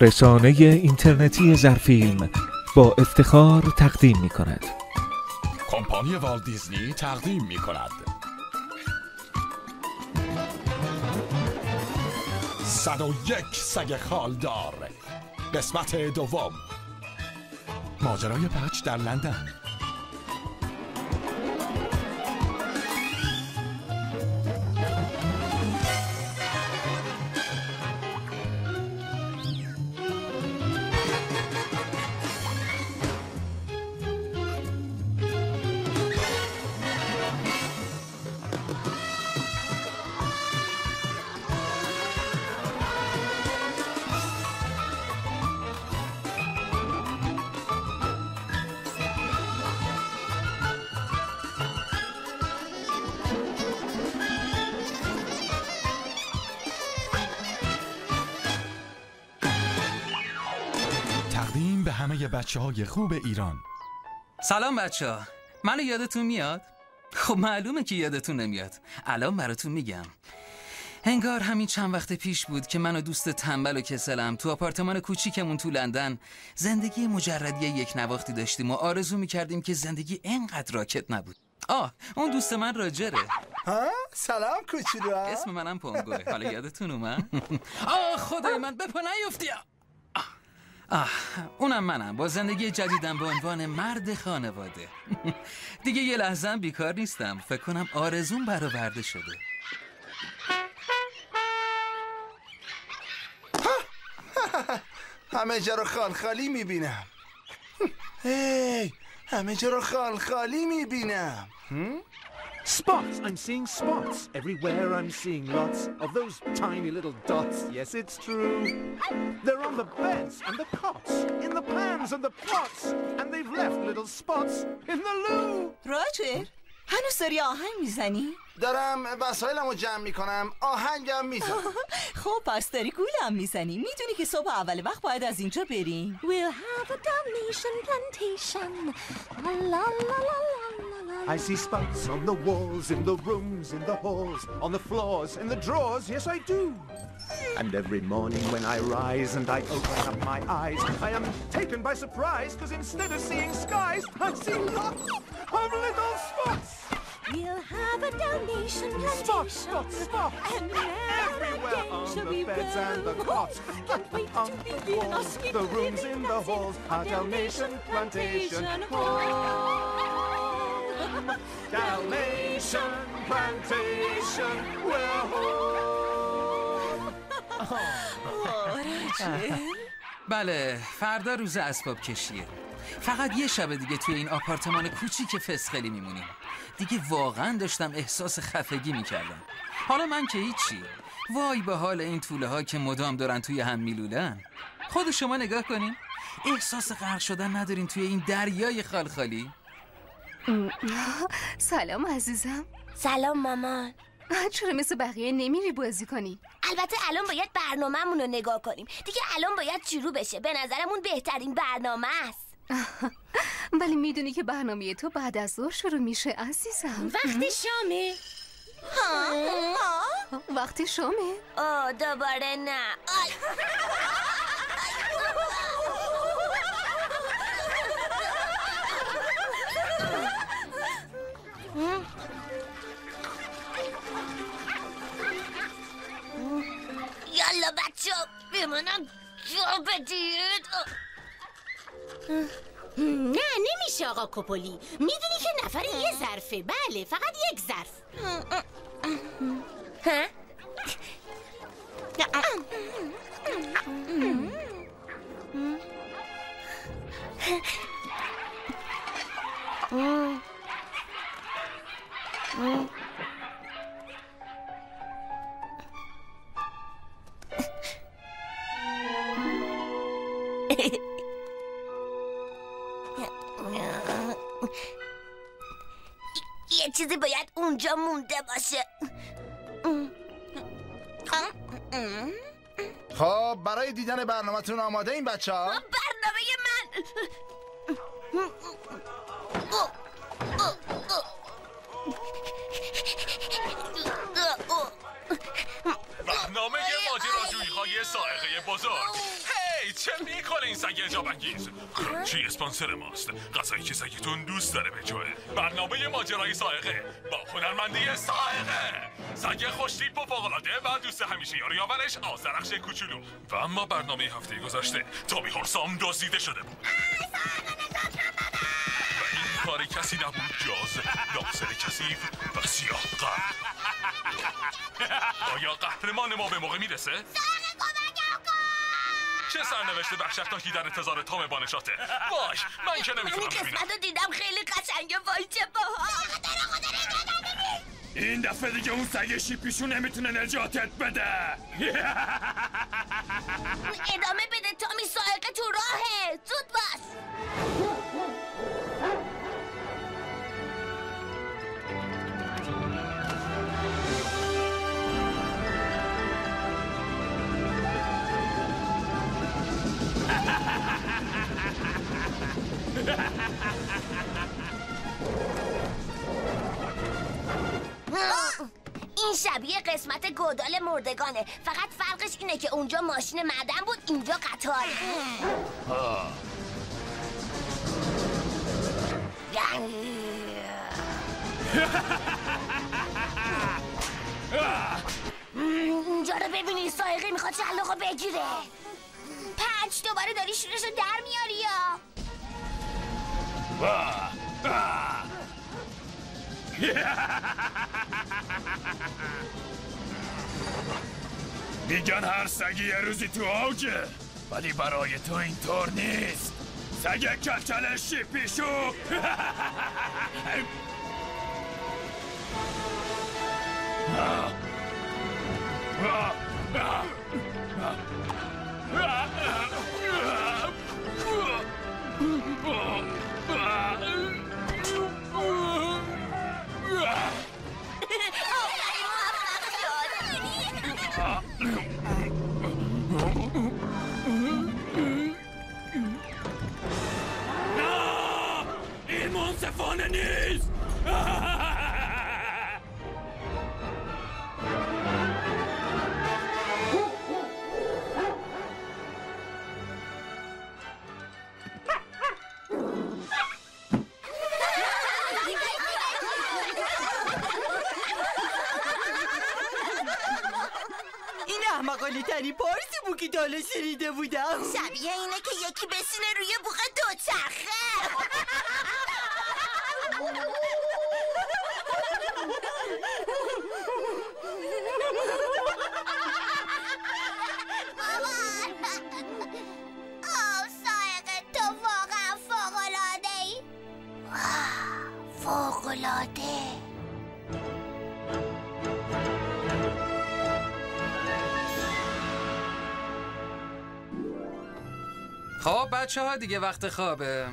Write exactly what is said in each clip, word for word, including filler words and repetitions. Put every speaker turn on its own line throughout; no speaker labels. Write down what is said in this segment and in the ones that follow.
رسانه اینترنتی ظرفیلم با افتخار تقدیم می کند.
کمپانی والت دیزنی تقدیم می کند صد و یک سگ خالدار، قسمت دوم، ماجرای پچ در لندن. تقدیم به همه بچه های خوب ایران.
سلام بچه ها، منو یادتون میاد؟ خب معلومه که یادتون نمیاد. الان براتون میگم. انگار همین چند وقت پیش بود که من و دوست تنبل و کسلم تو آپارتمان کوچیکمون تو لندن زندگی مجردی یک نواختی داشتیم و آرزو میکردیم که زندگی اینقدر راکت نبود. آه اون دوست من راجره.
ها سلام کوچولو.
اسم منم پونگوه. حالا یادتون اومد؟ آه خدای من بپا نیفتی. آه اونم منم با زندگی جدیدم به عنوان مرد خانواده. دیگه یه لحظه هم بیکار نیستم. فکر کنم آرزوم برآورده شده.
همه جا رو خال خالی میبینم. هی همه جا رو خال خالی میبینم.
Spots! I'm seeing spots. Everywhere I'm seeing lots of those tiny little dots. Yes, it's true. They're on the beds and the cots, in the pans and the pots, and they've left little spots in the loo.
راجر، هنوز داری آهنگ میزنی؟
دارم وسایلمو جمع میکنم، آهنگم میزنم.
خب پس داری گولم میزنی. میدونی که صبح اول وقت باید از اینجا بریم.
We'll have a damnation plantation. La la la la la.
I see spots on the walls, in the rooms, in the halls, on the floors, in the drawers, yes I do. And every morning when I rise and I open up my eyes, I am taken by surprise, because instead of seeing skies, I see lots of little spots.
We'll have a damnation plantation.
Spots, spots, spots.
And
everywhere on the beds and the cots, and on the walls, the rooms, in the halls, our Dalmatian plantation home. Dalmatian plantation, we're home.
بله فردا روز اسباب کشیه. فقط یه شب دیگه توی این آپارتمان کوچیک فسخلی میمونیم. دیگه واقعا داشتم احساس خفگی میکردم. حالا من که هیچی. وای به حال این توله ها که مدام دارن توی هم میلولن. خود شما نگاه کنین. احساس غرق شدن ندارین توی این دریای خالخالی؟
سلام عزیزم.
سلام مامان.
چرا مثل بقیه نمیری بازی کنی؟
البته الان باید برنامه‌مون رو نگاه کنیم. دیگه الان باید شروع بشه. به نظرمون بهترین برنامه است.
ولی میدونی که برنامه تو بعد از ظهر شروع میشه عزیزم.
وقتی شامه.
ها؟ وقتی شامه؟
آه دوباره نه. یالا بچه ها بمانم جا بدید. نه نمیشه آقا کپولی. میدونی که نفر یه ظرفه. بله فقط یک ظرف. ها؟ یه چیزی باید اونجا مونده باشه.
خب برای دیدن برنامه‌تون آماده این بچه ها؟
برنامه من
برنامه ماجراجویی های سائقه بزرگ. هی چه میکنه این سگ اعجاب انگیز؟ کرانچی اسپانسر ماست، غذایی که سگتون دوست داره بجوه. برنامه ماجرای سائقه با هنرمندی سائقه، سگ خوشتیپ و فوق‌العاده و دوست همیشه یاری یاورش آذرخش کوچولو. و اما برنامه هفته گذشته تابی هورسام دزدیده شده بود و این کار کسی نبود جز ناصر کثیف و سیاه قهر. آیا قهرمان ما به موقع میرسه؟ چه سرنوشت وحشتناکی در انتظار تام بانشاته؟ وای من که نمیتونم
این
ببینم.
قسمت رو دیدم خیلی قشنگه. وای چه باحال.
این دفعه دیگه اون سگ شیپیشون نمیتونه نجاتت بده.
ادامه بده تامی، سائقه تو راهه. زود باش. این شبیه قسمت گودال مردگانه، فقط فرقش اینه که اونجا ماشین معدن بود، اینجا قطار. اینجا رو ببینی، سائقه میخواد شلاقو بگیره. پنج دوباره داری شورشو در میاری یا؟
میگن هر سگی یه روزی تو اوجه، ولی برای تو اینطور نیست. سگ کلکل شیپیشو. این منصفانه نیست.
احمقانه ترین پارسی بود که تا حالا شنیده بودم.
شبیه اینه که یکی بشینه روی بوق دوچرخه. آه سائقه، تو واقعا فوق‌العاده‌ای. فوق‌العاده.
خب بچه ها دیگه وقت خوابه.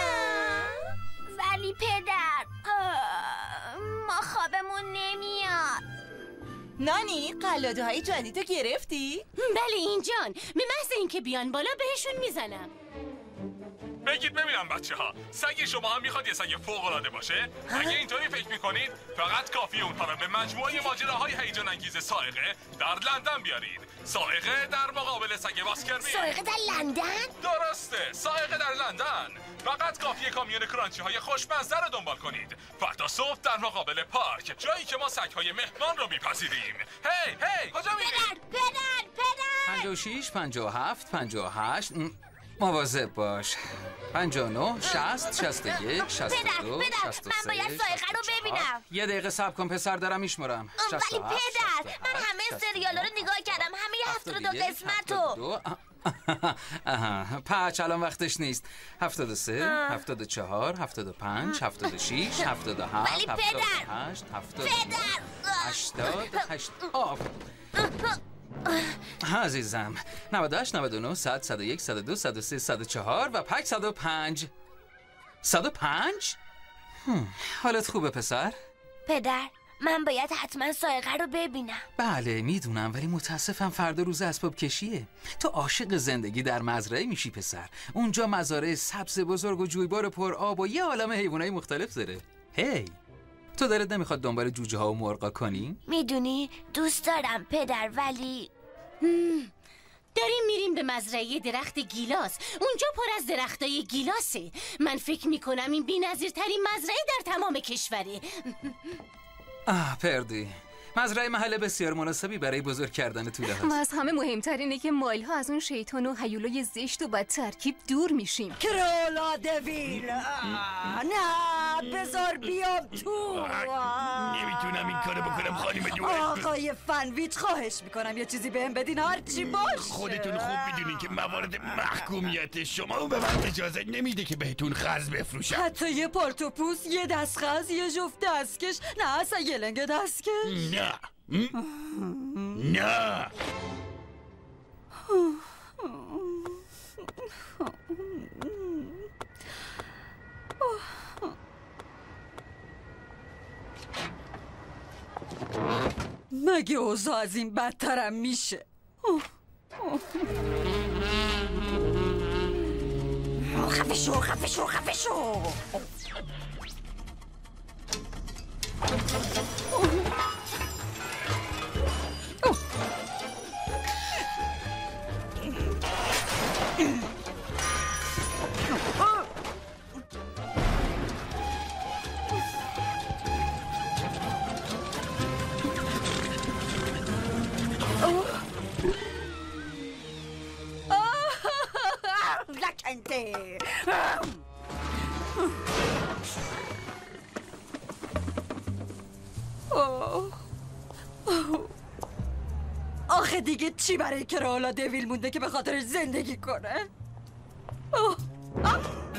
ولی پدر ما خوابمون نمیاد.
نانی قلاده های جدیدو گرفتی؟
بله اینجان، به محض اینکه بیان بالا بهشون میزنم.
بگید ببینم بچه ها، سگ شما هم میخواد یه سگ فوق‌العاده باشه؟ اگه اینطوری فکر میکنید فقط کافی اونها رو به مجموعه ماجراهای هیجان انگیز سائقه در لندن بیارید. سائقه در مقابل سگ باسکربی.
سائقه در لندن؟
درسته، سائقه در لندن. فقط کافیه کامیون کرانچی های خوشمزه رو دنبال کنید. فردا صبح در مقابل پارک، جایی که ما سگ های مهمان رو میپذیریم. هی هی کجا میری؟
پدر پدر پدر
پنجاه و شیش، پنجاه و هفت، پنجاه و هشت. مواظب باش. پنجاه و نه، شصت، شصت و یک، شصت و دو، شصت و سه.
من باید سائقه رو ببینم.
یه دقیقه صبر کن پسر، دارم میشمرم.
ولی پدر من همه سریالا رو نگاه کردم، همه هفتاد و دو قسمتو.
پچ الان وقتش نیست. هفتاد و سه، هفتاد و چهار، هفتاد و پنج، هفتاد و شیش، هفتاد و هفت،
ولی
هفتاد و هشت، هفتاد و نه، هشتاد، هشت. آف عزیزم. نود و هشت، نود و نه، صد، صد و یک، صد و دو، صد و سه، صد و چهار و پک صد و پنج. صد و پنج؟ حالت خوبه پسر؟
پدر من باید حتما سائقه رو ببینم.
بله میدونم، ولی متاسفم فردا روز اسباب کشیه. تو عاشق زندگی در مزرعه میشی پسر. اونجا مزارع سبز بزرگ و جویبار پر آب و یه عالمه حیوانای مختلف داره. هی تو دلت نمیخواد دنبال جوجه ها و مرغا کنی؟
میدونی دوست دارم پدر، ولی
داریم میریم به مزرعه درخت گیلاس. اونجا پر از درختای گیلاسه. من فکر میکنم این بی‌نظیرترین مزرعه در تمام کشوره.
آه پردی، مزرعه محل بسیار مناسبی برای بزرگ کردن توله هست.
و از همه مهمتر اینه که مایل ها از اون شیطان و هیولای زشت و بد ترکیب دور میشیم.
کرولا دویل، نه بذار بیام تو.
نمیتونم این کارو بکنم خانم دور.
آقای فنویچ خواهش میکنم یه چیزی بهم بدین، هرچی باشه.
خودتون خوب میدونین که موارد محکومیت شما به من اجازه نمیده که بهتون خز بفروشم.
حتی یه پالتوپوس، یه دست خز، یه جفت دستکش، نه اصلا یه لنگ دستکش.
نه نه
مگه اوضاع از این بدترم میشه؟ خفه شو خفه شو خفه شو. لکنده. آخه دیگه چی برای کرولا دویل مونده که به خاطرش زندگی کنه؟ اوه. آه.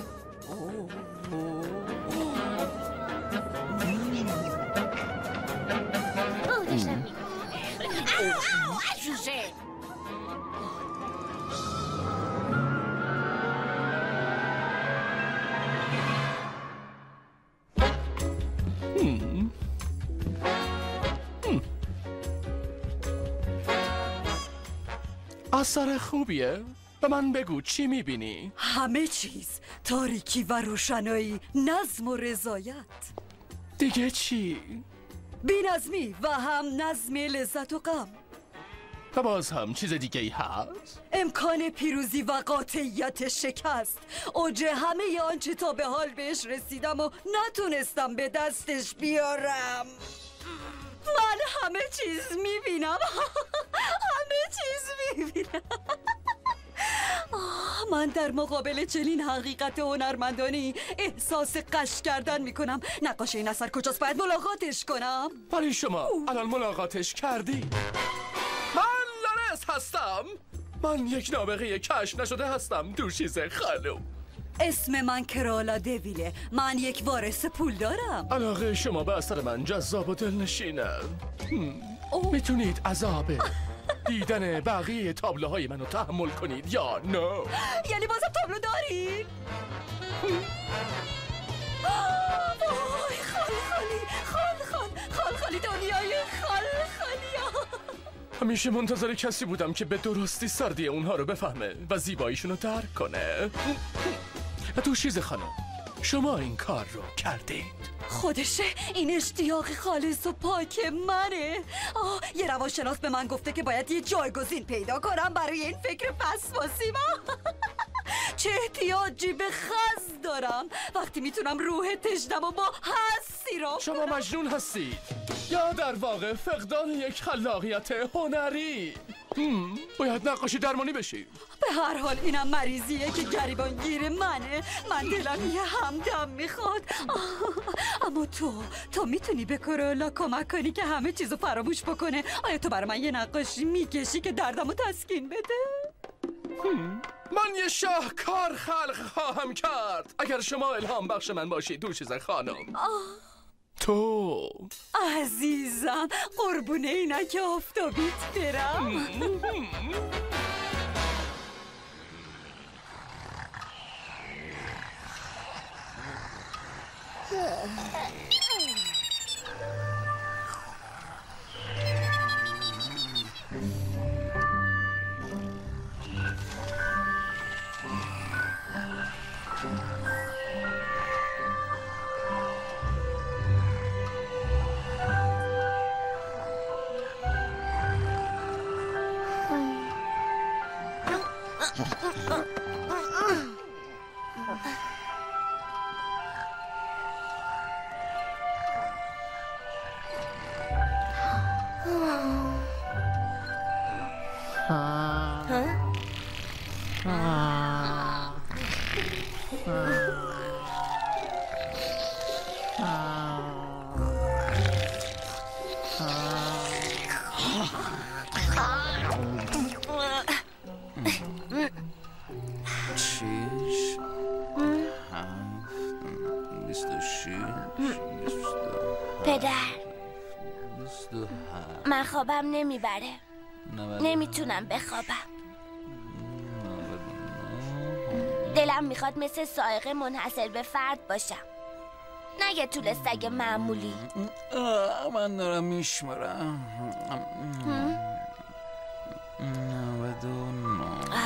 اثر خوبیه؟ به من بگو چی میبینی؟
همه چیز، تاریکی و روشنایی، نظم و رضایت.
دیگه چی؟
بی‌نظمی و هم نظم لذت و غم.
و باز هم چیز دیگه ای هست؟
امکان پیروزی و قاطعیت شکست، اوج همه آنچه تا به حال بهش رسیدم و نتونستم به دستش بیارم. من همه چیز میبینم. همه چیز میبینم. من در مقابل چنین حقیقت هنرمندانی احساس قش کردن میکنم. نقاش این اثر کجاست؟ باید ملاقاتش کنم.
ولی شما الان ملاقاتش کردی؟ من لارس هستم. من یک نابغه کشف نشده هستم، دوشیزه خانم.
اسم من کرولا دویله. من یک وارث پول دارم.
علاقه شما به اثر من جذاب و دلنشینه. میتونید عذاب دیدن بقیه تابلوهای منو تحمل کنید یا نه؟
یعنی بازم تابلو دارید؟ وای خال خالی خال خال خال خالی دنیای خال خالی.
همیشه منتظر کسی بودم که به درستی سردی اونها رو بفهمه و زیباییشون رو درک کنه. و دوشیزه خانم، شما این کار رو کردید.
خودشه، این اشتیاق خالص و پاک منه. آه، یه روانشناس به من گفته که باید یه جایگزین پیدا کنم برای این فکر فسفاسیما. چه احتیاجی به خز دارم وقتی میتونم روح تشنم و با حسی رو.
شما مجنون هستید یا در واقع فقدان یک خلاقیت هنری. هم. باید نقاشی درمانی بشی.
به هر حال اینم مریضیه که گریبان گیر منه. من دلم یه همدم میخواد. اما تو تو میتونی به کرولا کمک کنی که همه چیزو فراموش بکنه. آیا تو برای من یه نقاشی میکشی که دردمو تسکین بده؟
هم. من یه شاهکار خلق خواهم کرد اگر شما الهام بخش من باشید دوشیزه خانم.
آه.
تو
عزیزم، قربونه اینک آفتابیت برم.
پدر من خوابم نمیبره، نمیتونم بخوابم. دلم میخواد مثل سائق منحصر به فرد باشم، نه یه طول سگ معمولی.
من دارم میشمارم. نود و نه.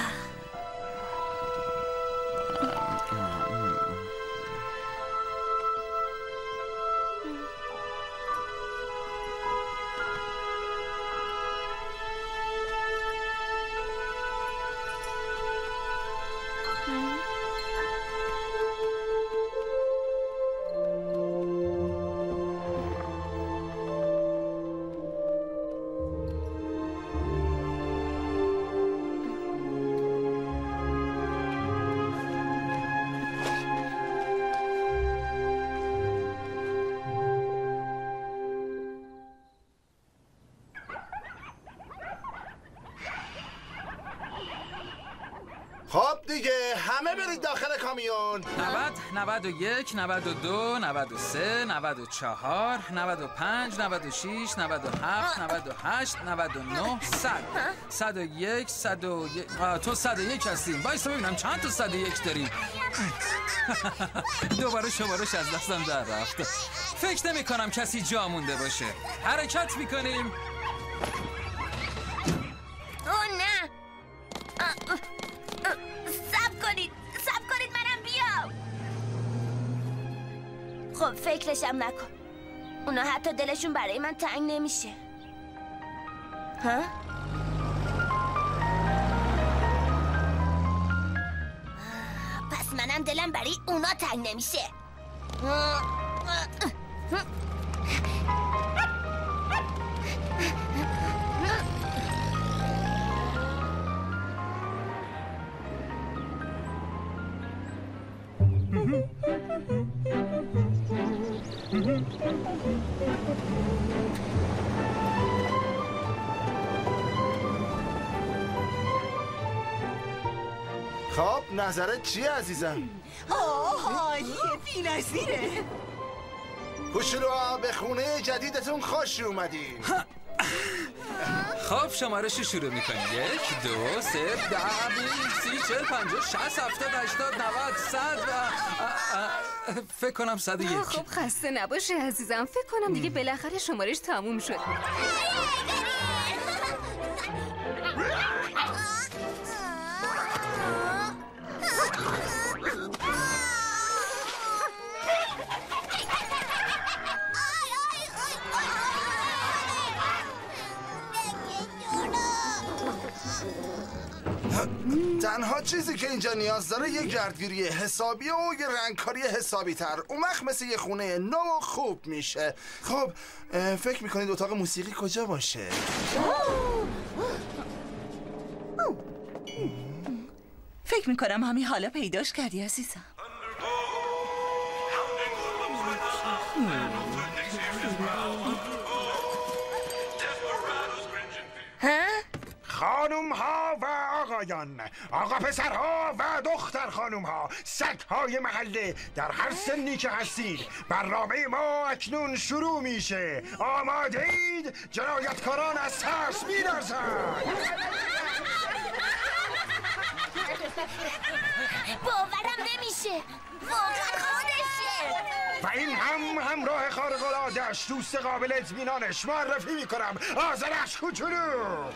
خب دیگه همه برید داخل کامیون.
نود، نود و یک، نود و دو، نود و سه، نود و چهار، نود و پنج، نود و شیش، نود و هفت، نود و هشت، نود و نه، صد. صد و یک، صد و یک. تو صد و یک هستیم. بایستا ببینم چند تا صد و یک داریم. دوباره شمارش از دستم در رفت. فکر نمی کنم کسی جا مونده باشه. حرکت میکنیم.
اوه نه، صبر کنید، صبر کنید منم بیام. خب فکرشم نکن، اونا حتی دلشون برای من تنگ نمیشه. ها؟ پس منم دلم برای اونا تنگ نمیشه.
خب نظرت چیه عزیزم؟
آه عالیه، بی‌نظیره.
کوچولوها به خونه جدیدتون خوش اومدین.
خب شمارش رو شروع میکنیم. یک، دو، سه، ده، بیست، سی، چل، پنجاه، شصت، هفتاد، هشتاد، نود، صد و فکر کنم صد و یک.
خب خسته نباشه عزیزم، فکر کنم دیگه بالاخره شمارش تموم شد.
تنها چیزی که اینجا نیاز داره یه گردگیری حسابیه و یه رنگکاری حسابی تر. اون وقت مثل یه خونه نو و خوب میشه. خب فکر میکنید اتاق موسیقی کجا باشه؟
فکر میکنم همین حالا پیداش کردی عزیزم.
خانوم ها و آقایان، آقا پسرها و دختر خانوم ها، سگ های محله، در هر سنی که هستید، برنامه ما اکنون شروع میشه. آماده اید؟ جنایتکاران از ترس می‌لرزند.
باورم نمیشه، واقعا خودشه.
و این هم همراه خارق‌العاده‌اش، دوست قابل اطمینانش، معرفی میکنم آذرش کوچولو.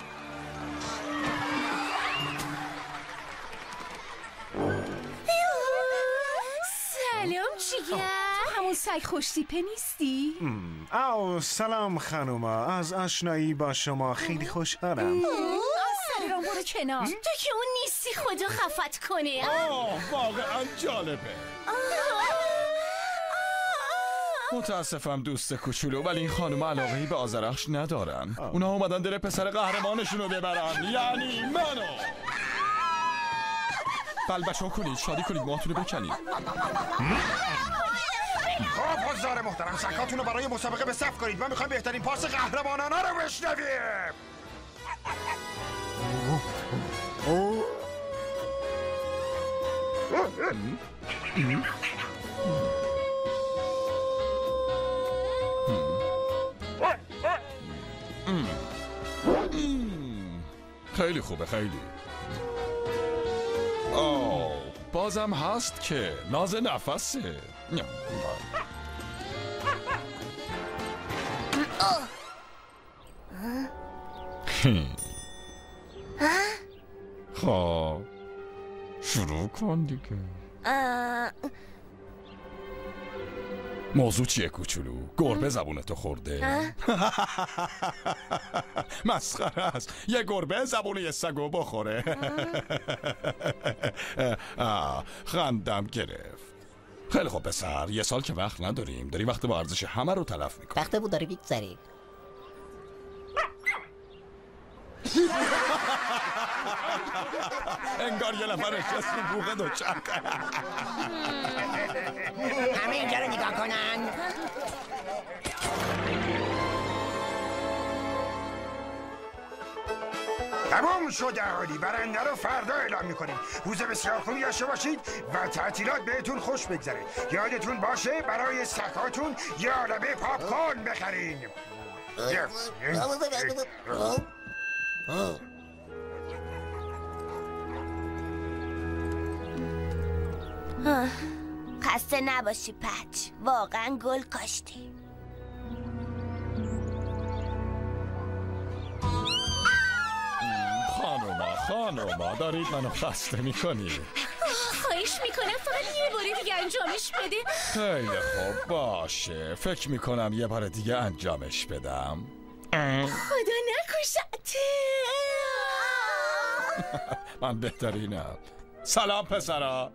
سلام جیگر، همون سگ خوشتیپه نیستی؟
او سلام خانوما، از آشنایی با شما خیلی خوشحالم.
سلیران برو کنار، تو که اون نیستی.
مرسی خدا خفت کنه.
آه واقعا جالبه. متاسفم دوست کوچولو، ولی این خانم علاقه‌ای به آذرخش ندارن. اونا اومدن دل پسر قهرمانشون رو ببرن، یعنی منو. بلبشو کنید، شادی کنید، موهاتون رو بکنید.
خب حضار محترم، سکاتون رو برای مسابقه به صف کنید. من میخوایم بهترین پاس قهرمانانه رو بشنویم.
خیلی خوبه، خیلی. آه بازم هست که ناز نفسه. خب شروع کن دیگه. موضوع چیه کوچولو؟ گربه زبونتو خورده؟ مسخره است. یه گربه زبون یه سگو بخوره. خندم گرفت. خیلی خوب پسر، یه سال که وقت نداریم، داری وقت با ارزش همه رو تلف میکنی.
وقت بود داره بیگذری.
انگار یه نفر نشست رو بوغه دوچرخه.
همه اینجا رو نگاه کنن.
تمام شده حالی. برنده رو فردا اعلام میکنیم. روز بسیار خوبی داشته باشید و تعطیلات بهتون خوش بگذره. یادتون باشه برای سگاتون یه عالمه پاپکورن بخرین.
خسته نباشی پچ، واقعا گل کاشتی.
خانوما خانوما دارید منو خسته میکنید.
خواهش میکنم فقط یه بار دیگه انجامش بده.
خیلی خوب باشه، فکر میکنم یه بار دیگه انجامش بدم.
خدا نکشت.
من بهترینم. سلام پسرا.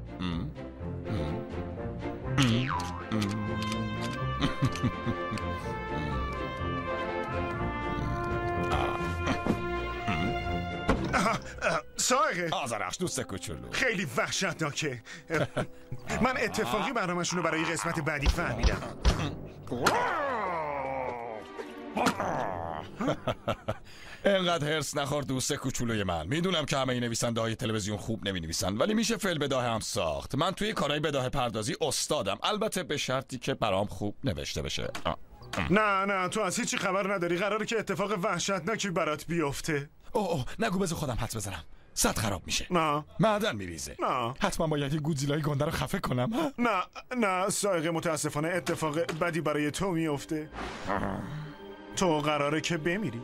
سایقه
آذرخش دوست کوچولو،
خیلی وحشتناکه. من اتفاقی برنامه‌شون رو برای قسمت بعدی فهمیدم.
اینقدر هرس نخور دوست کوچولوی من. میدونم که همه این نویسنده های تلویزیون خوب نمی نویسن، ولی میشه فیل بداهه هم ساخت. من توی کارهای بداهه پردازی استادم، البته به شرطی که برام خوب نوشته بشه.
نه نه تو از هیچی خبر نداری. قراره که اتفاق وحشتناکی برات بیفته.
اوه اوه نگو، بذار خودم حدس بزنم. صد خراب میشه.
نه
معدن میریزه.
نه
حتما باید یه گودزیلای گنده رو خفه کنم. ها؟
نه نه سایقه، متاسفانه اتفاق بدی برای تو میفته. تو قراره که بمیری.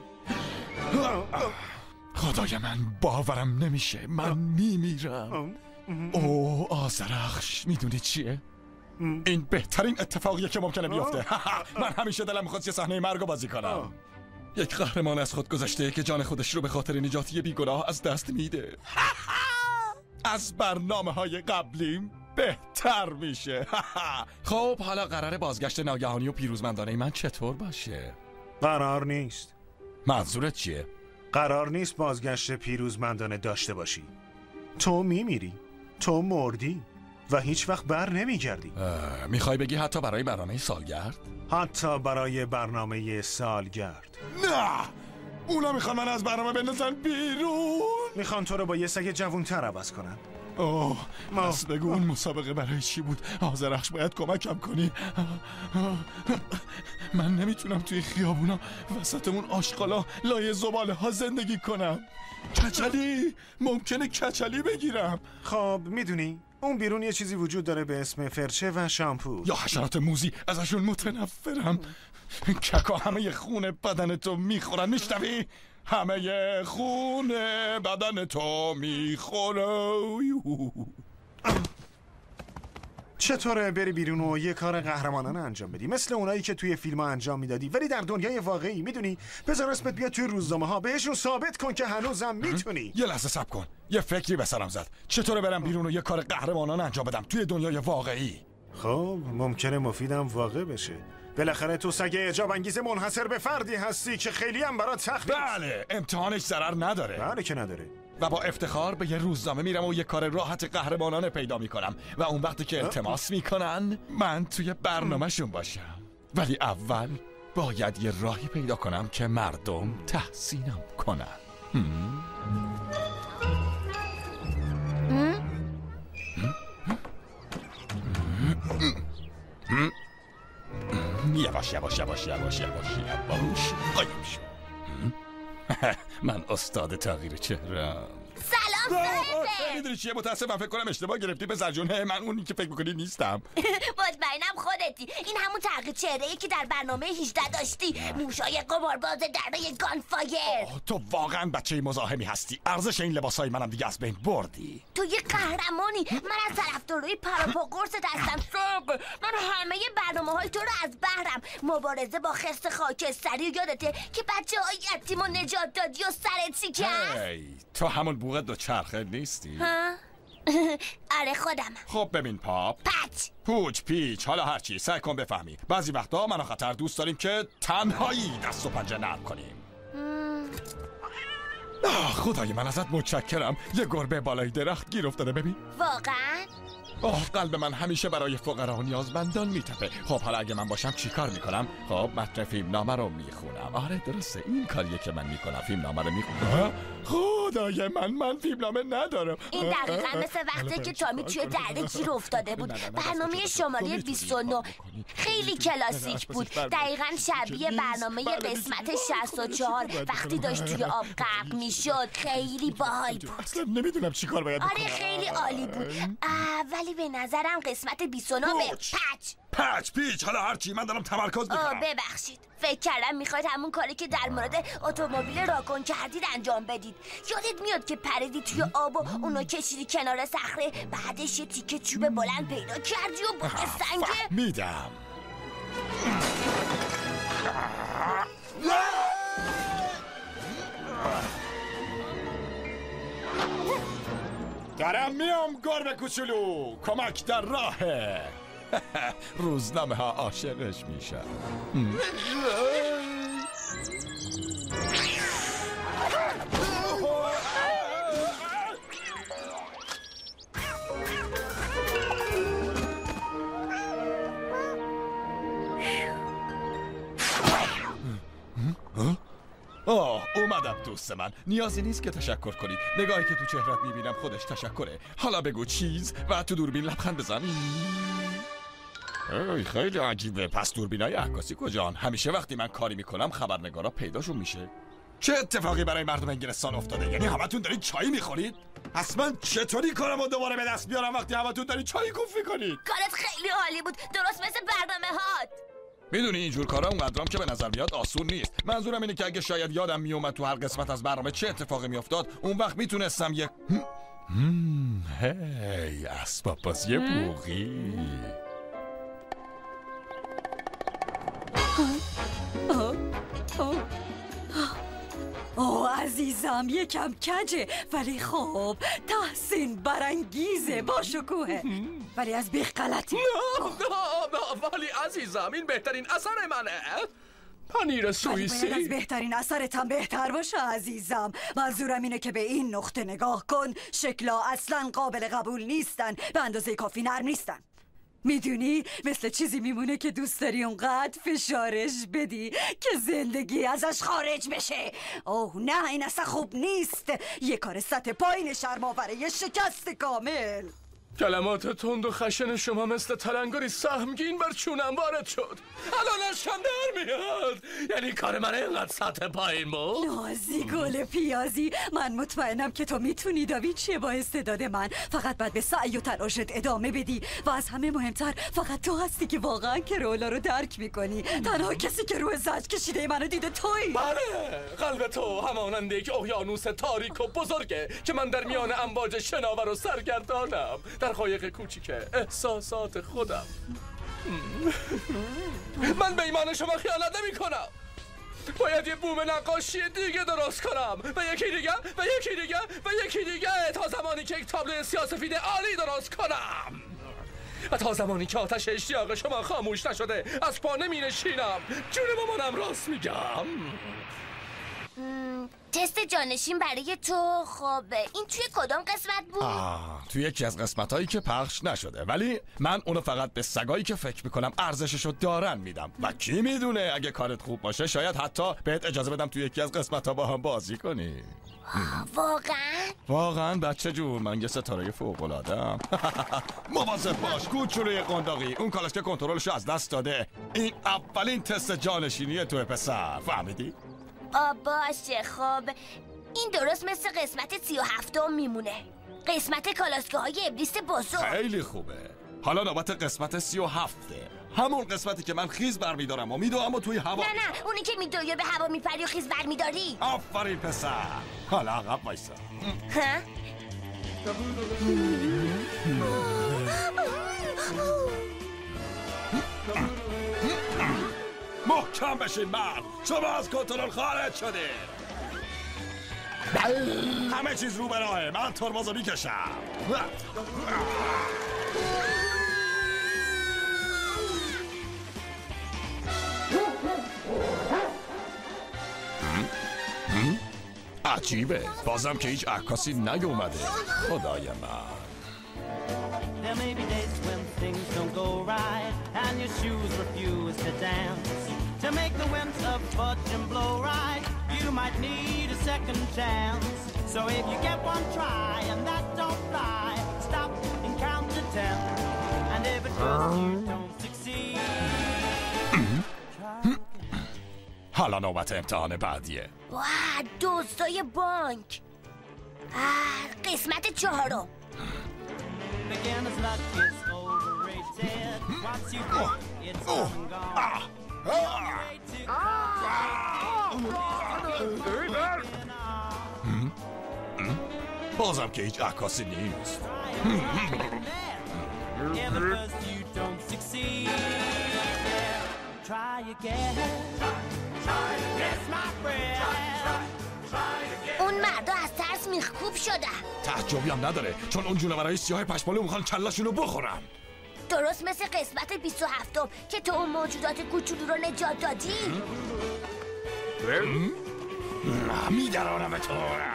خدای من باورم نمیشه، من میمیرم. اوه آذرخش، میدونی چیه؟ این بهترین اتفاقیه که ممکنه بیفته. من همیشه دلم میخواست یه صحنه مرگو بازی کنم. یک قهرمان از خود گذشته که جان خودش رو به خاطر نجات یه بیگناه از دست میده. از برنامه های قبلیم بهتر میشه. خب حالا قراره بازگشت ناگهانی و پیروزمندانه من چطور باشه؟
قرار نیست.
منظورت چیه؟
قرار نیست بازگشت پیروزمندانه داشته باشی. تو میمیری، تو مردی و هیچ وقت بر نمیگردی.
میخوای بگی حتی برای برنامه سالگرد؟
حتی برای برنامه سالگرد.
نه، اونا میخوان من از برنامه بندازن بیرون.
میخوان تو رو با یه سگ جوونتر عوض کنن.
اوه بس بگو اون مسابقه برای چی بود؟ آذرخش باید کمکم کنی. من نمیتونم توی خیابونا وسط اون آشغالا لای زباله ها زندگی کنم. کچلی، ممکنه کچلی بگیرم.
خب میدونی اون بیرون یه چیزی وجود داره به اسم فرچه و شامپو
یا حشرات موذی، ازشون متنفرم. ککا همه خون بدن تو میخورن، میشنوی؟ همه خون بدن تو میخوره.
چطوره بری بیرون و یه کار قهرمانانه انجام بدی مثل اونایی که توی فیلم ها انجام میدادی ولی در دنیای واقعی؟ میدونی بذار اسمت بیاد توی روزنامه ها، بهشون ثابت کن که هنوزم میتونی.
یه لحظه صبر کن، یه فکری به سرم زد. چطوره برم بیرون و یه کار قهرمانانه انجام بدم توی دنیای واقعی؟
خب ممکنه مفیدم واقع بشه. بالاخره تو سگ اعجاب انگیز منحصر به فردی هستی که خیلی هم برات سخت.
بله، امتحانش ضرر نداره.
بله که نداره.
و با افتخار به یه روزنامه میرم و یه کار راحت قهرمانانه پیدا میکنم و اون وقتی که التماس میکنن من توی برنامهشون باشم. ولی اول باید یه راهی پیدا کنم که مردم تحسینم کنن. یواش یواش یواش یواش یواش یواش قایم شو. من استاد تغییر چهره‌ام.
سلام صاحبه.
میدونی چیه؟ متاسفم فکر کنم اشتباه گرفتی پسر جون. من اونی که فکر میکنی نیستم.
مطمئنم خودتی. این همون تغییر چهره‌ای که در برنامه هجده داشتی. موشای قمارباز درای گانفایر.
تو واقعا بچه مزاحمی هستی. ارزش این لباسای منم دیگه از بین بردی.
تو یه قهرمانی. من از طرفدارای پراپا قرصت هستم صاحب. من همه برنامه‌های تو رو از بهرم. مبارزه با خرس خاکستری یادته که بچه‌های یتیم رو نجات دادی و سرت شکست؟
هی تو همون بوق دو چرخه نیستی؟
ها؟ آره خودم.
خب ببین پاپ،
پچ
پوچ پیچ حالا هرچی سعی کن بفهمی. بعضی وقتا من و خطر دوست داریم که تنهایی دست و پنجه نرم کنیم. آه خدای من ازت متشکرم. یه گربه بالای درخت گیر افتاده ببین.
واقعا؟
آه قلب من همیشه برای فقرا و نیازمندان میتپه. خب حالا اگه من باشم چی کار میکنم؟ خب متن فیلم نامه رو میخونم. آره درسته این کاریه که من میکنم، فیلم نامه رو میخونم. خدای من من فیلم نامه ندارم.
این دقیقا مثل وقتی که تامی توی دره گیر افتاده بود. برنامه شماره بیست و نه خیلی کلاسیک بود. دقیقا شبیه برنامه قسمت شصت و چهار وقتی داشت توی آب غرق میشد. خیلی باحال بود.
اصلا نمیدونم چی کار باید بکنم.
آره خیلی عالی بود. ولی به نظرم قسمت بیست و نه به پچ
پچ پیچ حالا هرچی من دارم تمرکز میکنم.
ببخشید فکر کردم میخواید همون کاری که در مورد اتومبیل راکن کردید انجام بدید. یادت میاد که پریدی توی آب و اونو کشیدی کنار صخره، بعدش یه تیکه چوب بلند پیدا کردی و با سنگه
میدم. دارم میام گربه کوچولو، کمک در راهه. روزنامه ها عاشقش میشن. آه اومدم دوست من. نیازی نیست که تشکر کنی. نگاهی که تو چهرت میبینم خودش تشکره. حالا بگو چیز و تو دوربین لبخند بزن. ای خیلی عجیبه. پس دوربینای عکاسی کجان؟ همیشه وقتی من کاری میکنم خبرنگارا پیداشون میشه. چه اتفاقی برای مردم انگلستان افتاده؟ یعنی همتون دارید چای میخورید؟ اصلا چطوری کارمو دوباره به دست بیارم وقتی همتون دارید چای کوف میکنید؟
کارت خیلی عالی بود، درست مثل برنامه هات.
میدونی اینجور کارا اونقدرام که به نظر میاد آسون نیست. منظورم اینه که اگه شاید یادم میومد تو هر قسمت از برنامه چه اتفاقی میافتاد، اون وقت میتونستم یک هی اسباب بازی بوقی.
اوه عزیزم یکم کجه ولی خب تحسین برانگیزه، با شکوهه، ولی از بیخ غلطی.
نه نه ولی عزیزم این بهترین اثر منه. پنیر سوئیسی.
باید از بهترین اثرت هم بهتر باشه عزیزم. منظورم اینه که به این نقطه نگاه کن، شکلا اصلا قابل قبول نیستن، به اندازه کافی نرم نیستن. میدونی مثل چیزی میمونه که دوست داری اونقدر فشارش بدی که زندگی ازش خارج بشه. اوه نه این اصلا خوب نیست. یه کار سطح پایین شرم‌آوره، یه شکست کامل.
کلمات تند و خشن شما مثل تلنگری سهمگین بر چونم وارد شد. الان اشکم در میاد. یعنی کار من اینقدر سطح پایین بود؟
نازی گل پیازی، من مطمئنم که تو میتونی داوید چه با استعداد من. فقط باید به سعی و تلاشت ادامه بدی و از همه مهمتر فقط تو هستی که واقعا کرولا رو درک میکنی. تنها کسی که روی زج کشیده منو دیده تویی.
بله قلب تو همانند یک اقیانوس تاریک و بزرگه که من در میان امواج شناور و سرگردانم. در قایق کوچیک احساسات خودم. من به ایمان شما خیانت نمی کنم. باید یه بوم نقاشی دیگه درست کنم و یکی دیگه و یکی دیگه و یکی دیگه تا زمانی که یک تابلو سیاه‌سفید عالی درست کنم و تا زمانی که آتش اشتیاق شما خاموش نشده از پا نمی نشینم. جون مامانم راست میگم.
تست جانشین برای تو. خب این توی کدام قسمت بود؟
آه، توی یکی از قسمت هایی که پخش نشده، ولی من اونو فقط به سگایی که فکر میکنم ارزششو دارن میدم و کی میدونه اگه کارت خوب باشه شاید حتی بهت اجازه بدم توی یکی از قسمت ها با هم بازی کنی.
واقعا؟
واقعا بچه جون، من یه ستاره فوق‌العاده‌ام. مواظب باش کوچولوی قنداقی، اون کالاش که کنترلشو از دست داده. این اولین تست جانشینی توی پسر، فهمیدی؟
آ باشه. خب این درست مثل قسمت سی و هفتم میمونه، قسمت کالاسکه های ابلیس بزرگ.
خیلی خوبه. حالا نوبت قسمت سی و هفته، همون قسمتی که من خیز برمیدارم و میدوام و توی هوا.
نه نه اونی که میدوی و به هوا میپری و خیز برمیداری.
آفرین پسر. حالا عقب وایسا.
ها؟
محکم بشین مرد، شما از کنترل خارج شده. همه چیز رو به راهه، من ترمزو میکشم. عجیبه، بازم که هیچ عکاسی نیومده. خدای من.
There may be days when things don't go right and your shoes refuse to dance. To make the winds of fortune blow right, you might need a second chance. So if you get one try and that don't fly, stop and count to ten. And if at first you don't succeed,
حالا نوبت امتحان بعدیه.
واه، دزدای بانک. آه، قسمت چهارم.
beginner's luck is overrated. Once you think it's come and gone,
بازم که هیچ عکاسی نیست.
if at first you don't succeed, try again. Try again, my friend.
اون مردا از ترس میخکوب شدن.
تعجبی هم نداره چون اون جونورای سیاه پشمالو میخوان کلاشونو بخورم.
درست مثل قسمت بیست و هفتم که تو اون موجودات کوچولو رو نجات دادی.
میدرانم تو.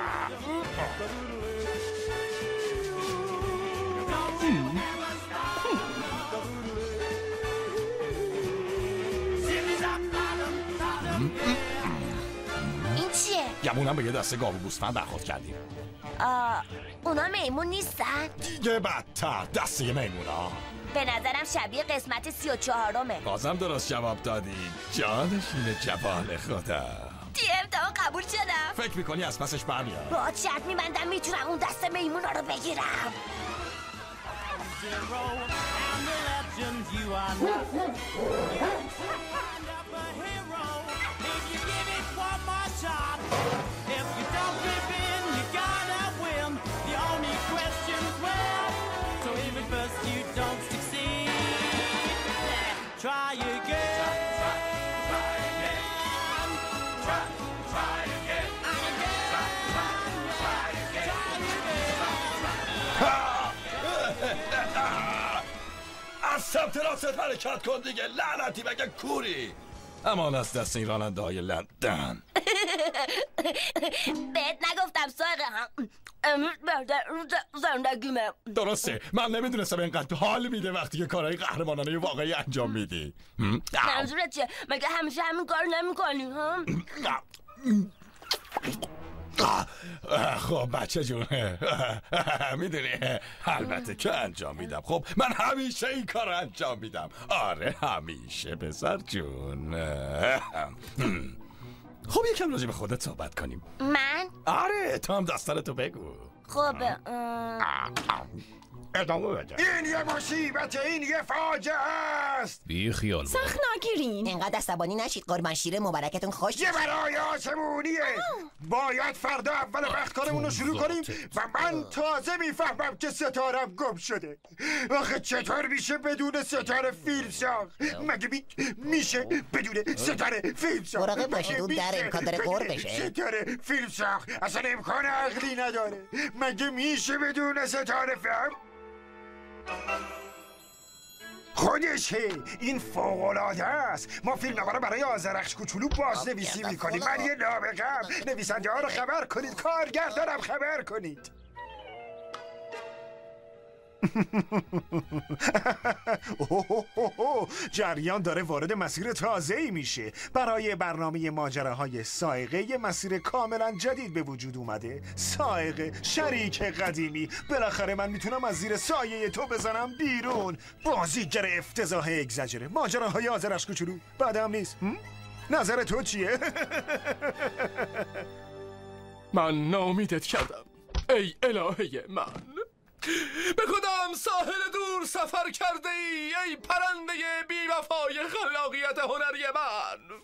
این چیه؟
گمونم به یه دسته گاو و گوسفند برخورد کردیم.
آه، اونا میمون نیستن؟
دیگه بدتر دسته میمونا.
به نظرم شبیه قسمت سی و چهارمه.
بازم درست جواب دادی. جانشین جوان خودم.
دی امتحان قبول شدم.
فکر میکنی از پسش برمیاد؟
باهات شرط میبندم میتونم اون دسته میمونا رو بگیرم.
Try again. Try again. Try, try again.
از سمت راست حرکت کن دیگه لعنتی بگه کوری. امان از دست این راننده های لندن.
بهت نگفتم سایقه هم امروز برده روز زندگیمه.
درسته من نمیدونستم اینقدر حال میده وقتی که کارهای قهرمانانه واقعی انجام میدی.
منظورت چیه؟ مگه همیشه همین کار نمی کنی هم؟
خب بچه جون میدونی البته که انجام میدم. خب من همیشه این کار انجام میدم. آره همیشه پسر جون. خب یکم راجع به خودت صحبت کنیم.
من؟
آره تو هم داستانتو بگو.
خب
ادامه بده. این یه مصیبت، این یه فاجعه است.
بی خیال بابا.
سخت نگیرین. اینقدر عصبانی نشید. قربان شیر مبارکتون خوش.
یه برای آسمونیه. باید فردا اول وقت کارمون رو شروع کنیم و من تازه میفهمم که ستارم گم شده. آخه چطور میشه بدون ستاره فیلم ساخت؟ مگه می... میشه بدون ستاره فیلم ساخت؟
مراقب باشید اون در امکان داره قور بشه.
ستاره فیلم ساخت اصلا امکان عقلی نداره. مگه میشه بدون ستاره فیلم؟ خودشه. این فوق‌العاده است. ما فیلمنامه رو برای آذرخش کوچولو بازنویسی میکنیم. من یه نابغه‌ام. نویسنده ها رو خبر کنید، کارگردانم خبر کنید.
جریان داره وارد مسیر تازه‌ای میشه. برای برنامه ماجراهای سائقه یه مسیر کاملا جدید به وجود اومده. سائقه، شریک قدیمی. بالاخره من میتونم از زیر سایه تو بزنم بیرون. بازیگر افتضاح اگزاجره. ماجراهای آذرخش کوچولو بعدم نیست. نظر تو چیه؟
من ناامیدت کردم ای الهه من. به کدام ساحل دور سفر کرده ای ای پرنده بی وفای خلاقیت هنری من؟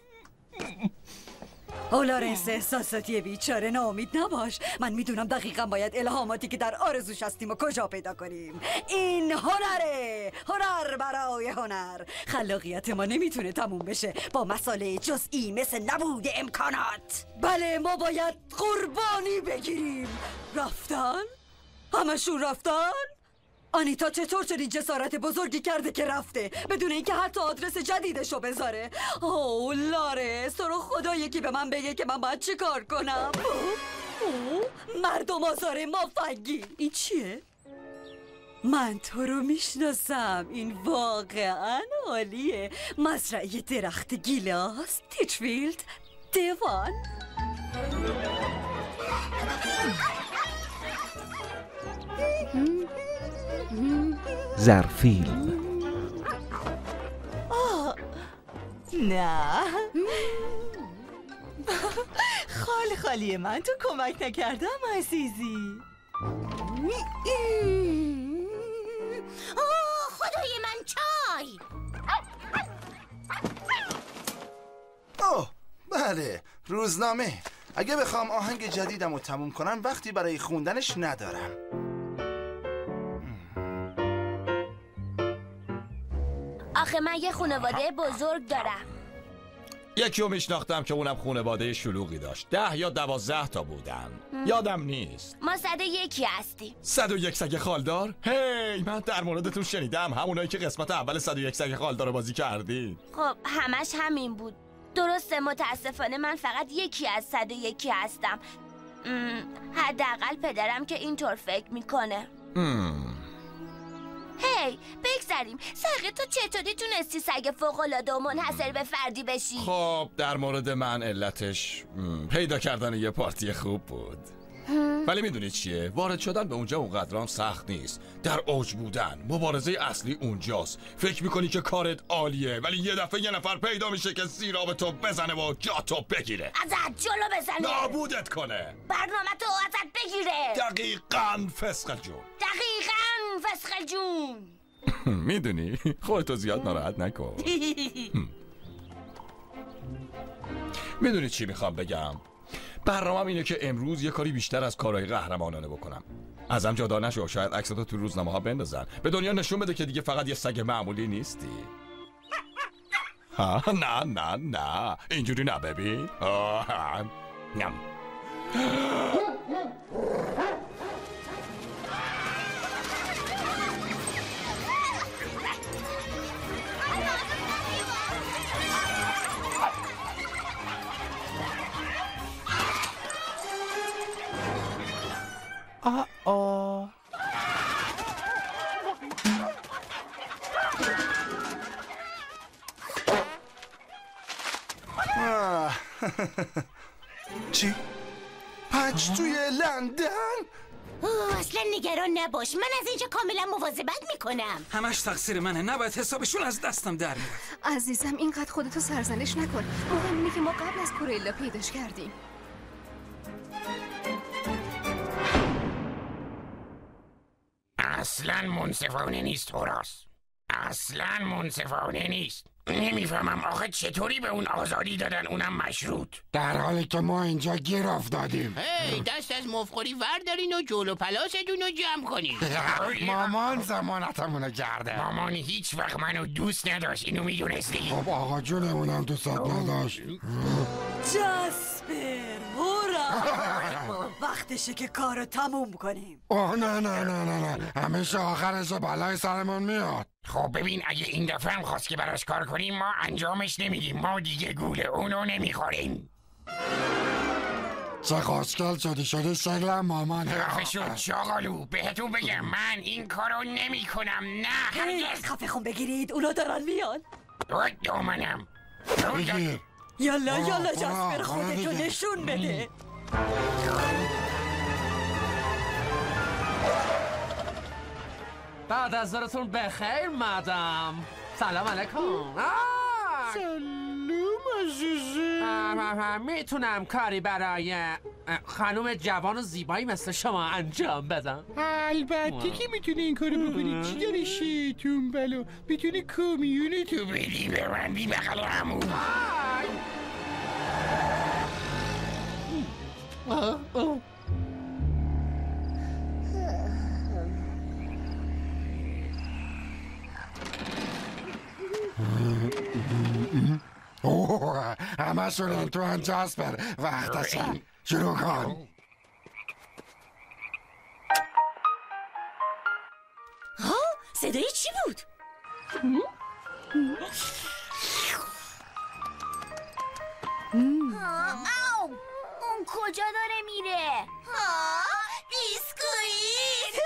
او لارنس احساساتی بیچاره ناامید نباش. من میدونم دقیقا باید الهاماتی که در آرزوش هستیم و کجا پیدا کنیم. این هنره، هنر برای هنر. خلاقیت ما نمیتونه تموم بشه با مسائل جزئی مثل نبود امکانات. بله ما باید قربانی بگیریم. رفتن؟ همشون رفتن؟ آنیتا چطور چنین جسارت بزرگی کرده که رفته بدون اینکه حتی آدرس جدیدشو بذاره؟ اوه لارنس تو رو خدا یکی به من بگه که من باید چی کار کنم؟ اوه مردم آزار مفنگی. این چیه؟ من تو رو میشناسم. این واقعا عالیه. مزرعه درخت گیلاس، تیچفیلد، دیوان.
ظرفیل.
آه نه خال خالی من تو کمک نکردم عزیزی.
آه خدای من چای.
اوه بله روزنامه. اگه بخوام آهنگ جدیدم رو تموم کنم وقتی برای خوندنش ندارم.
آخه من یه خانواده بزرگ دارم.
یکی رو میشناختم که اونم خانواده شلوغی داشت. ده یا دوازده تا بودن. یادم نیست.
ما صد و یکی هستیم.
صد و یک سگ خالدار؟ هی من در موردتون شنیدم. همونایی که قسمت اول صد و یک سگ خالدار رو بازی کردین.
خب همش همین بود. درسته متاسفانه من فقط یکی از صد و یکی هستم. حداقل پدرم که اینطور فکر میکنه. هی بگذاریم. سگه تو چطوری تونستی سگ فوق‌العاده و منحصر به فردی بشی؟
خب در مورد من علتش پیدا کردن یه پارتی خوب بود. ولی میدونید چیه؟ وارد شدن به اونجا اونقدرام سخت نیست. در اوج بودن مبارزه اصلی اونجاست. فکر میکنی که کارت عالیه ولی یه دفعه یه نفر پیدا میشه که زیرا به تو بزنه و جاتو بگیره،
ازت جلو بزنه،
نابودت کنه،
برنامه تو ازت بگیره.
دقیقاً فسقل جون.
دقیقاً فسقل جون.
میدونی خودتو زیاد ناراحت نکن. میدونی چی میخوام بگم؟ برنامه‌م اینه که امروز یه کاری بیشتر از کارهای قهرمانانه بکنم. ازم جدا نشو. شاید عکستو تو روزنامه ها بندازن. به دنیا نشون بده که دیگه فقط یه سگ معمولی نیستی. ها نه نه نه اینجوری نه ببین. نم
آه آه
چی؟ پچ توی لندن؟
اوه اصلا نگران نباش، من از اینجا کاملا مواظبت میکنم.
همش تقصیر منه، نباید حسابشون از دستم در میرفت.
عزیزم اینقدر خودتو سرزنش نکن. مهم اینه که ما قبل از کوریلا پیداش کردیم.
اصلا منصفانه نیست هوراس، اصلا منصفانه نیست. نمیفهمم آخه چطوری به اون آزادی دادن، اونم مشروط، در حالی که ما اینجا گیر افتادیم.
هی دست از مفخوری وردارین و جلو پلاستون رو جمع کنین.
مامان زمانتمونو کرده. مامان هیچ وقت منو دوست نداشت، اینو میدونستی؟
خب آقا جون اونم دوست نداشت.
جاسپر هورا وقتشه که کارو تموم کنیم.
اوه نه نه نه نه نه همیشه آخرش بلای سرمون میاد.
خب ببین اگه این دفعه هم خواست که براش کار کنیم ما انجامش نمیدیم، ما دیگه گول اونو نمیخوریم.
چه خوشگل شدی شدی شکل مامان.
خفه شد چاقالو، بهتون بگم من این کارو نمی کنم. نه هرگز.
خفه خون بگیرید اونا دارن میان.
دومنم
بگیر.
یالا یالا جاسپر خودتو نشون بده.
بعد از ظهرتون بخیر مدام. سلام علیکم.
سلام عزیزم.
میتونم کاری برای خانم جوان و زیبایی مثل شما انجام بدم؟
البته که میتونی این کارو بکنی. چی داری شیطون بلو؟ میتونی کامیونه تو
بدی به من بی بغل همون.
اوه همه شدن تو هم جاسپر وقتشم. شروع کن.
ها صدای چی بود؟
آو اون کجا داره میره؟ ها بیسکویت.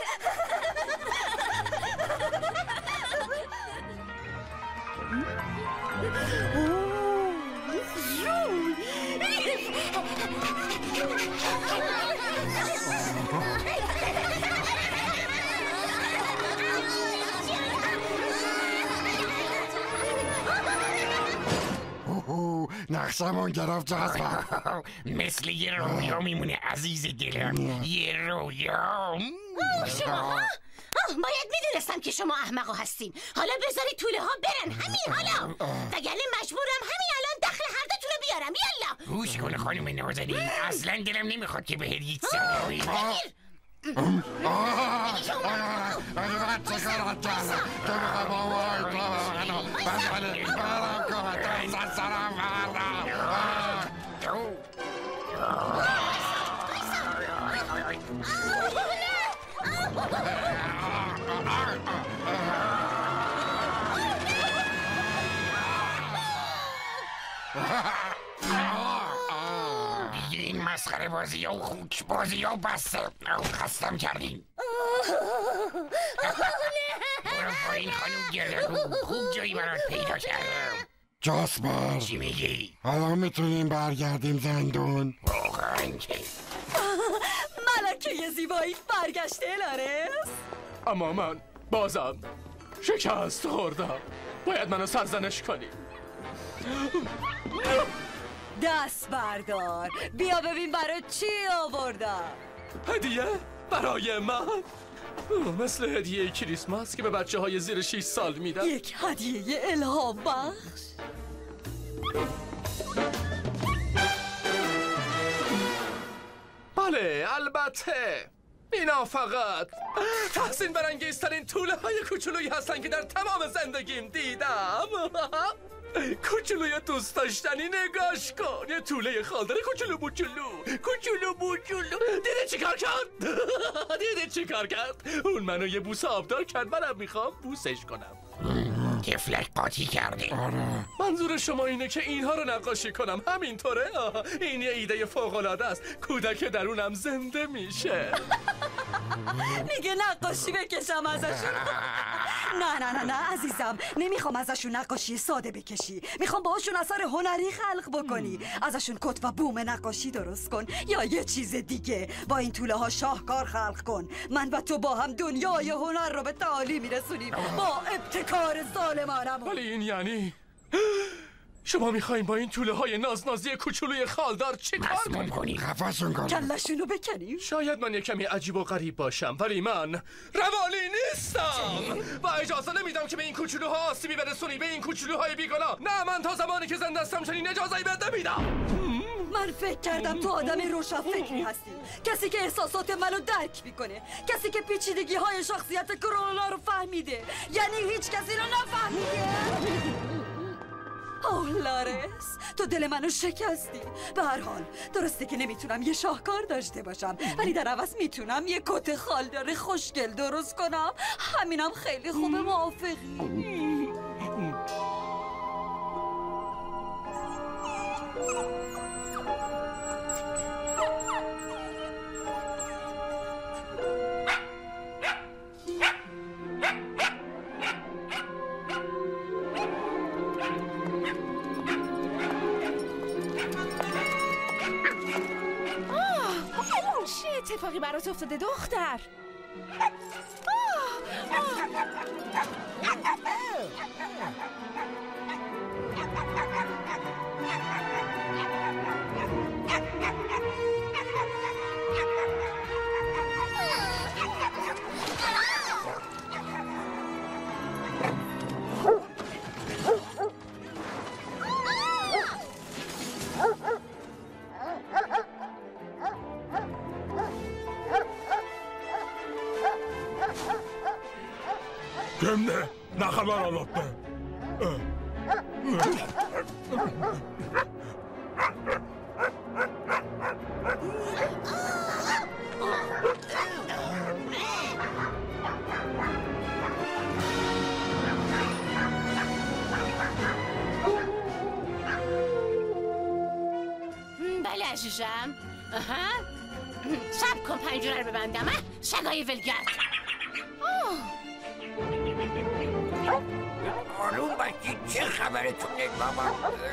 نقشمون گرفت جاسپر.
مثل یه رویا میمونه عزیز دلم، یه رویا.
شما باید میدونستم که شما احمقا هستین. حالا بذارید توله ها برن همین حالا، وگرنه مجبورم همین الان دخل هر دوتون رو بیارم. یالا
گوش کن خانم نازنین، اصلا دلم نمیخواد که بهت هیچ صدایی.
بگیر.
بچه کارت کردم که میخوای با وای منو بزنی برم کنم تا سرم بردم.
دیگه این مسخره بازی ها و خوک بازی ها بسته. خستم کردین. برو پایین خانوم گردگو، خوب جایی برات پیدا کردم.
جاسپر
چی میگی؟
حالا میتونیم برگردیم زندون؟
واقعا که
ملکه زیبایی برگشته لارس.
اما من بازم شکست خوردم. باید منو سرزنش کنی.
دست بردار بیا ببین برای چی آوردم.
هدیه برای من؟ مثل هدیه کریسمس که به بچه های زیر شش سال میدن.
یک هدیه الهام بخش.
بله البته اینا فقط تحسین برانگیزترین توله های کوچولویی هستن که در تمام زندگیم دیدم. کوچولوی دوست داشتنی نگاش کن. یه توله خالدار کوچولو بوچولو کوچولو بوچولو. دیده چی کار کرد؟ دیده چی کار کرد؟ اون منو یه بوس آبدار کرد. منم میخوام بوسش کنم.
تفلک قاطی کرده.
آره.
منظور شما اینه که اینها رو نقاشی کنم همینطوره؟ این یه ایده فوق‌العاده است. کودک درونم زنده میشه.
میگه نقاشی بکشم ازشون. نه نه نه نه عزیزم، نمیخوام ازشون نقاشی ساده بکشی. میخوام باهاشون اثر هنری خلق بکنی. ازشون کت و بوم نقاشی درست کن یا یه چیز دیگه. با این توله ها شاهکار خلق کن. من و تو با هم دنیای هنر رو به تعالی میرسونیم با ابتکار ظالمانم.
ولی این یعنی شما میخواین با این توله های نازنازی کوچولوی خالدار چی کار کنی؟
خفه‌شون کنی.
کلشونو بکنیم.
شاید من یک کمی عجیب و غریب باشم ولی من روانی نیستم و اجازه نمیدم که به این کوچولوها آسیبی برسونی، به این کوچولوهای بیگناه. نه، من تا زمانی که زنده هستم چنین اجازه‌ای بهت نمیدم.
من فکر کردم تو آدم روشن فکری هستی، کسی که احساسات منو درک میکنه، کسی که پیچیدگی های شخصیت کرونا رو فهمیده. یعنی هیچ کسی رو نفهمیده. اوه لارس، تو دل منو شکستی. به هر حال درسته که نمیتونم یه شاهکار داشته باشم، ولی در عوض میتونم یه کت خالدار خوشگل درست کنم. همینم خیلی خوبه. موافقی؟
چه اتفاقی برات افتاده دختر؟
Kimdi? Ne kadar anlattı?
بله عزیزم. آها. صبر کن پنجره رو ببندم. اه سگای ولگرد.
آروم باشید. چه خبرتونه بابا؟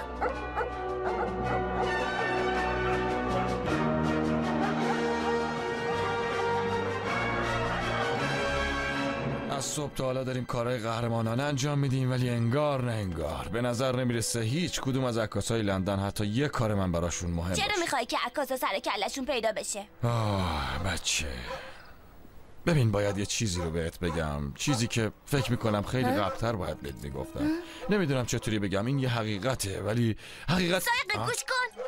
از صبح تا حالا داریم کارهای قهرمانانه انجام میدیم ولی انگار نه انگار به نظر نمیرسه هیچ کدوم از عکاسای لندن حتی یه کار من براشون مهم باشه.
چرا میخوای که عکاسا سر کلشون پیدا بشه؟
آه بچه ببین باید یه چیزی رو بهت بگم، چیزی که فکر میکنم خیلی قبل‌تر باید بهت میگفتم. نمیدونم چطوری بگم، این یه حقیقته ولی حقیقت.
سایق گوش کن.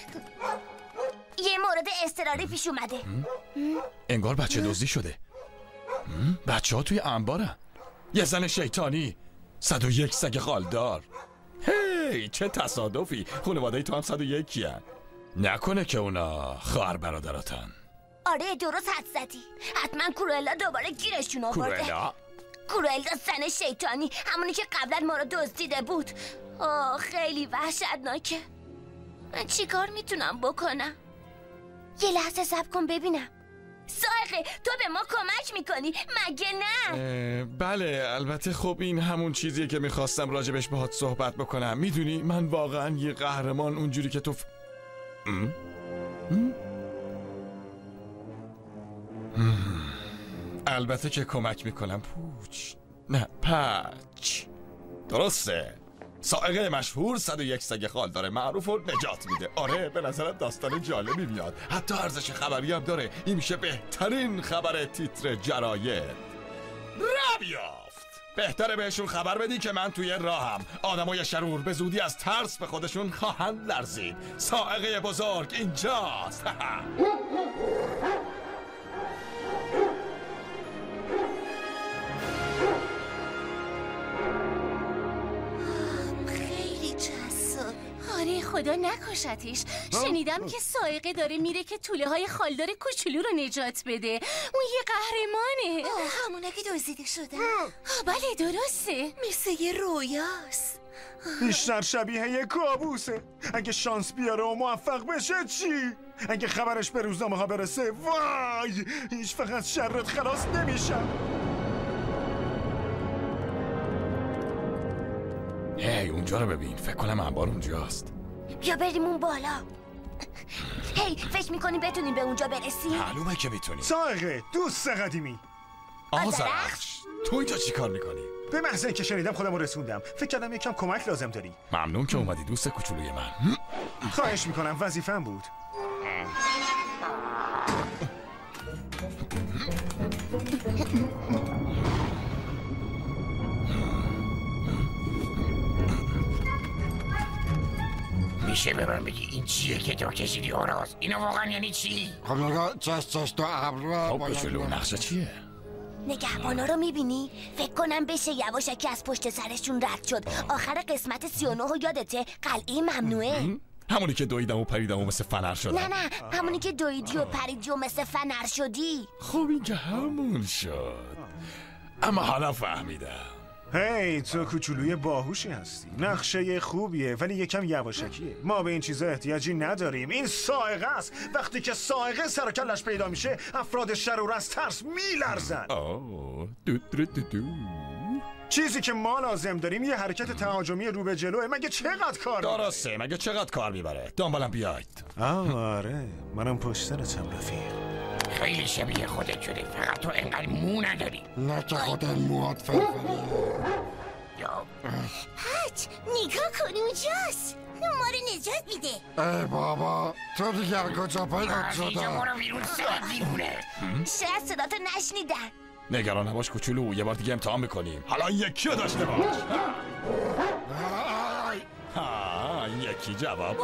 یه مورد اضطراری پیش اومده.
انگار بچه دزدی شده. بچه ها توی انبارن. یه زن شیطانی، صد و یک سگ خالدار. هی چه تصادفی، خانواده تو هم صد و یکی هن. نکنه که اونا خواهر برادراتن.
آره درست حد زدی. حتما کورولا دوباره گیرشون آورده.
کورولا؟
کورولا زن شیطانی، همونی که قبلا ما رو دزدیده بود. آه خیلی وحشتناکه. من چیکار میتونم بکنم؟ یه لحظه صبر کن ببینم. سایقه تو به ما کمک میکنی مگه نه؟
بله البته. خب این همون چیزیه که میخواستم راجبش باهات صحبت بکنم. میدونی من واقعا یه قهرمان اونجوری که تو ف... ام؟ ام؟ البته که کمک میکنم پوچ نه پچ. درسته سائقه مشهور صد و یک سگ خالدار معروف رو نجات میده. آره به نظرم داستان جالبی میاد، حتی ارزش خبری هم داره. این میشه بهترین خبر تیتر جراید. رابیافت بهتره بهشون خبر بدی که من توی راهم. آدمای شرور به زودی از ترس به خودشون خواهند لرزید. سائقه بزرگ اینجاست.
آره خدا نکشتش. شنیدم که سائقه داره میره که توله های خالدار کوچولو رو نجات بده. اون یه قهرمانه.
همونه که دزدیده شده.
بله درسته.
مثل یه رویاست.
بیشتر شبیه یه کابوسه. اگه شانس بیاره و موفق بشه چی؟ اگه خبرش به روزنامه ها برسه وای هیچ فقط شرت خلاص نمیشم.
هی اونجا رو ببین، فکر کنم انبار اونجاست.
بیا بریم اون بالا. هی فکر میکنی بتونیم به اونجا برسیم؟
معلومه که میتونیم.
سائقه دوست قدیمی
آزرخش تو اینجا چی کار میکنی؟
به محض اینکه شنیدم خودم رسوندم. فکر کردم یکم کمک لازم داری.
ممنون که اومدی دوست کوچولوی من.
خواهش میکنم، وظیفه‌م بود.
میشه به من بگی این چیه که تو کشیدی هوراس؟ اینو واقعا یعنی چی؟
خب نگاه چش چش تو ابرا.
خب کوچولو نقشه چیه؟
نگهبانا رو میبینی؟ فکر کنم بشه یواشکی از پشت سرشون رد شد. آخر قسمت سی و نه رو یادته؟ قلعه ممنوعه.
همونی که دویدم و پریدم و مثل فنر شدم.
نه نه همونی که دویدی و پریدی و مثل فنر شدی.
خب این که همون شد. اما حالا فهمیدم.
هی تو کوچولوی باهوشی هستی. نقشه خوبیه ولی یکم یواشکیه. ما به این چیزا احتیاجی نداریم. این سائقه است. وقتی که سائقه سر و کلش پیدا میشه افراد شرور از ترس میلرزن.
آه دو دو دو دو.
چیزی که ما لازم داریم یه حرکت تهاجمی رو به جلوه. مگه چقدر کار
درسته مگه چقدر کار میبره. دنبالم بیاید.
آره منم پشت سرتم رفیق.
خیلی شبیه خودت شده، فقط تو انقدر مو نداری.
نه که خودت موات فرفریه.
هچ نگاه کن اونجاست، ما رو نجات میده.
ای بابا تو دیگر کجا پیدا شده؟
اینجا برو بیرون ساعت دیوونه.
شاید صداتو نشنیدن.
نگران نباش کوچولو، یه بار دیگه امتحان میکنیم. حالا یکی رو داشته باش. ها یکی جواب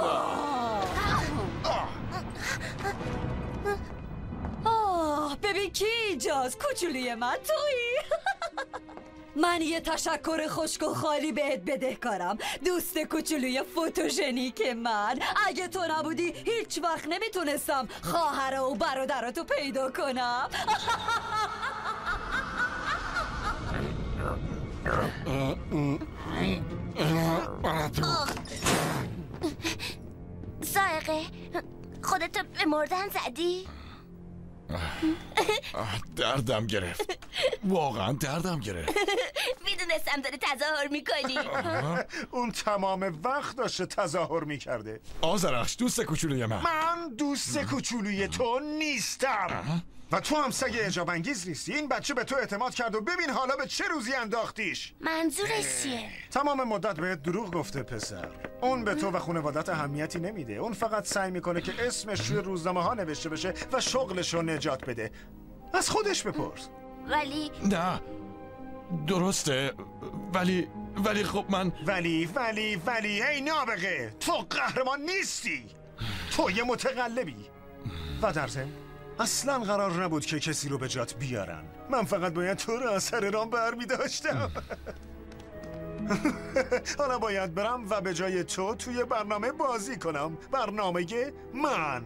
آه ببین کی اینجاست. کوچولوی من تویی. من یه تشکر خشک و خالی بهت بدهکارم، دوست کوچولوی فوتوژنیک من. اگه تو نبودی هیچ وقت نمیتونستم خواهر و برادراتو پیدا کنم.
سائقه خودتو به مردن زدی؟
دردم گرفت، واقعا دردم گرفت.
میدونستم داره تظاهر میکنی.
اون تمام وقت داشته تظاهر میکرده.
آذرخش دوست کوچولوی من.
من دوست کوچولوی تو نیستم و تو هم سگ اعجاب انگیز نیستی. این بچه به تو اعتماد کرد و ببین حالا به چه روزی انداختیش.
منظورش چیه؟
تمام مدت بهت دروغ گفته پسر. اون به تو و خانوادت اهمیتی نمیده. اون فقط سعی میکنه که اسمش روی روزنامه ها نوشته بشه و شغلش رو نجات بده. از خودش بپرس.
ولی
نه درسته ولی ولی خب من
ولی ولی ولی ای نابغه، تو قهرمان نیستی. تو یه متقلبی. و در ضمن اصلا قرار نبود که کسی رو به جات بیارن. من فقط باید تو رو از سر راه برمی داشتم. حالا باید برم و به جای تو توی برنامه بازی کنم. برنامه من.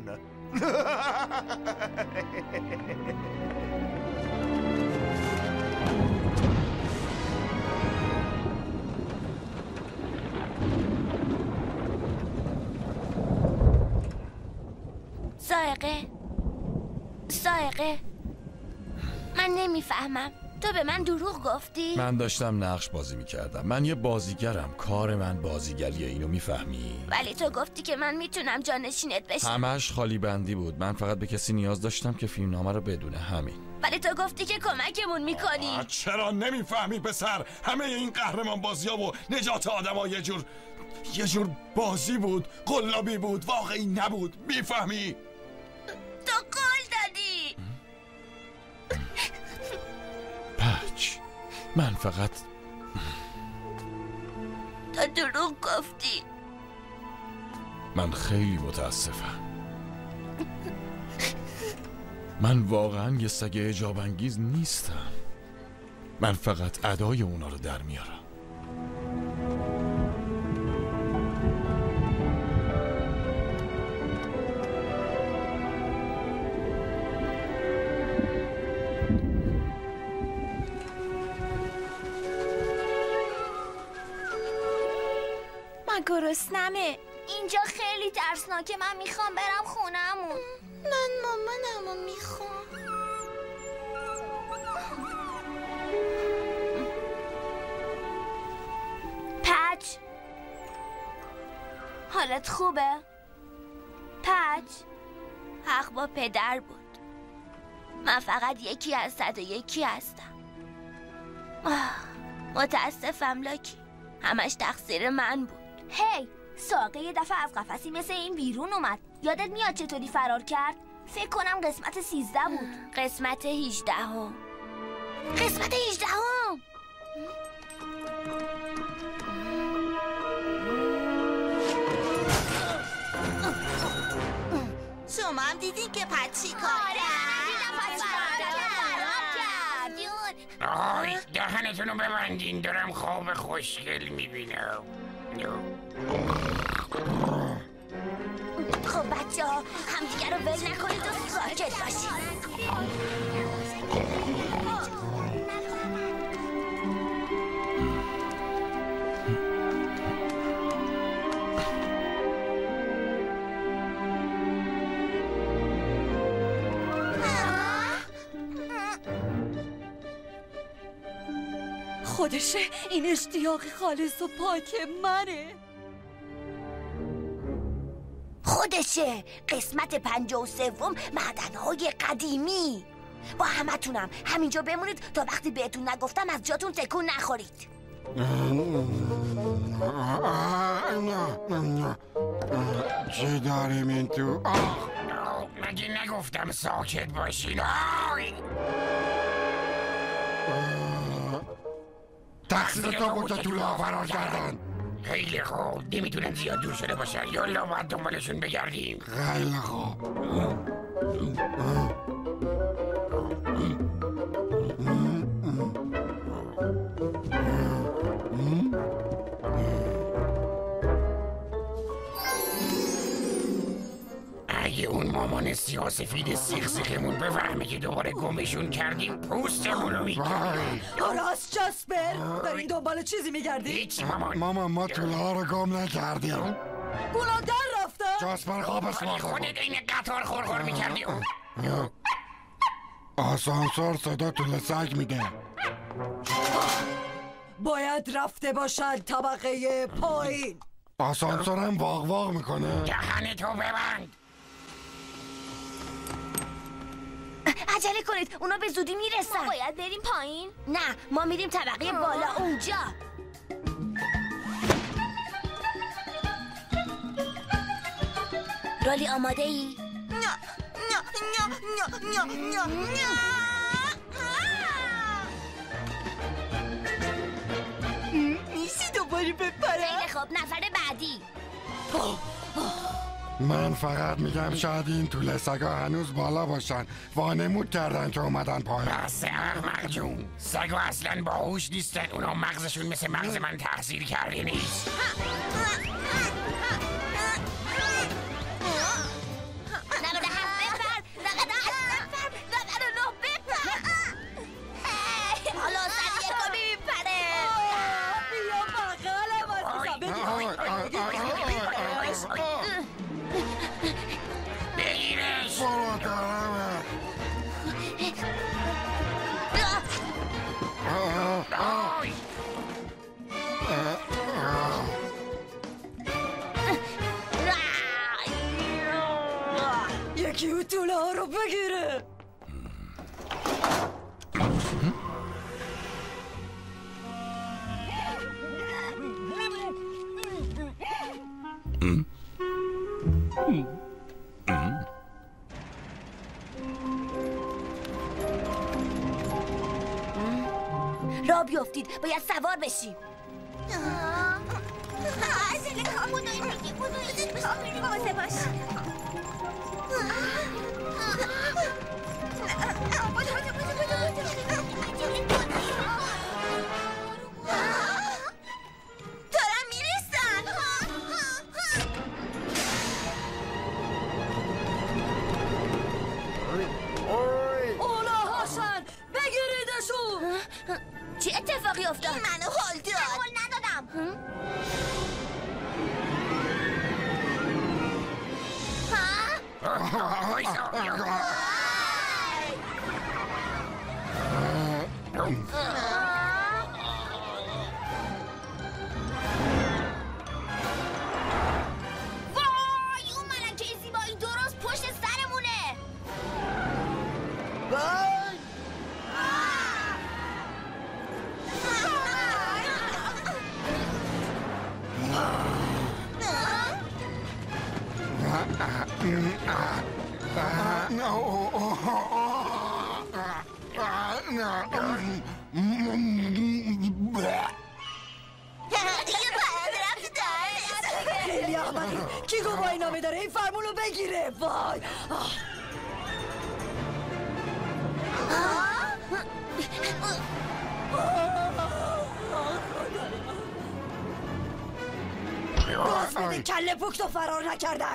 سائقه سائقه من نمیفهمم. تو به من دروغ گفتی؟
من داشتم نقش بازی میکردم. من یه بازیگرم، کار من بازیگریه. اینو میفهمی؟
ولی تو گفتی که من میتونم جانشینت بشم.
همش خالی بندی بود. من فقط به کسی نیاز داشتم که فیلمنامه رو بدونه، همین.
ولی تو گفتی که کمکمون میکنی.
چرا نمیفهمی پسر؟ همه این قهرمان بازی ها و نجات آدم ها یه جور یه جور بازی بود، قلابی بود، واقعی نبود. میفهمی؟
تو قول دادی.
پچ من فقط
تو دروغ گفتی.
من خیلی متاسفم. من واقعا یه سگ اعجاب انگیز نیستم. من فقط ادای اونا رو در میارم.
من گرسنمه.
اینجا خیلی ترسناکه. من میخوام برم خونمون.
من مامانمو میخوام.
پچ حالت خوبه؟ پچ حق با پدر بود. من فقط یکی از صد و یکی هستم. آه. متاسفم لاکی، همش تقصیر من بود.
هی ساقه یه دفعه از قفسی مثل این بیرون اومد. یادت میاد چطوری فرار کرد؟ فکر کنم قسمت سیزده بود.
قسمت هیجده هم. قسمت هیجده هم.
شما هم دیدین که پچی کاره؟
آی دهنتون رو ببندین، دارم خواب خوشگل میبینم.
خب بچه ها همدیگه رو ول نکنید و ساکت باشید.
خودشه، این اشتیاق خالص و پاک منه.
خودشه، قسمت پنجاه و سوم معدن‌های قدیمی. با همتونم همینجا بمونید تا وقتی بهتون نگفتم از جاتون تکون نخورید.
چی داریم این تو؟
مگه نگفتم ساکت باشین؟
تقصیر تو بود که تو راه فرار کردن.
خیلی خوب، نمیتونن زیاد دور شده باشن. یالا باید دنبالشون بگردیم.
خیلی خوب.
اگه اون مامان سیاسفید سیخ سیخمون بفهمه که دوباره گمشون کردیم پوستمون رو میکنیم.
راست جاسپر، دارین دنبال چیزی میگردی؟
هیچ مامان.
مامان ما توله ها رو گم نکردیم.
اونا در رفتن؟
جاسپر خواب اسمار
خودت این قطار خورخور میکردی.
آسانسور صدا توله سگ میده.
باید رفته باشن طبقه پایین.
آسانسورم واق واق میکنه.
دهنتو ببند.
عجله کنید، اونا به زودی میرسن.
ما باید بریم پایین؟
نه، ما میریم طبقه بالا اونجا. رالی آماده ای؟
نه نه نه نه نه نه نه
نیستی دوباره بپره؟
خیلی خوب، نفر بعدی.
من فقط میگم شاید این طول سگا هنوز بالا باشن. وانمود کردن که اومدن پایین.
بس احمق جون، سگا اصلا باهوش نیستن. اونا مغزشون مثل مغز من تحصیل کرده نیست.
نود و هفت بپر، نود و هشت بپر، نود و نه بپر. حالا سریع کن میپره.
بیا بغلم عزیزم.
بگیرش.
برو دارمه.
یکی او طوله ها رو بگیره.
را بیافتید، باید سوار بشیم.
عجله کن، بودایی میگی، بودایی زود بشیم، بازه باش. دارم میرسن.
اونا هاشن، بگیریدشون.
چه اتفاقی افتاد؟
منو هل داد. هل ندادم.
وای، اون ملکه زیبایی درست پشت سرمونه.
وای خیلی احمقی. کی گواهی نامه داره این فرمونو بگیره؟ وای باز بده کله پوکتو فرار نکردن.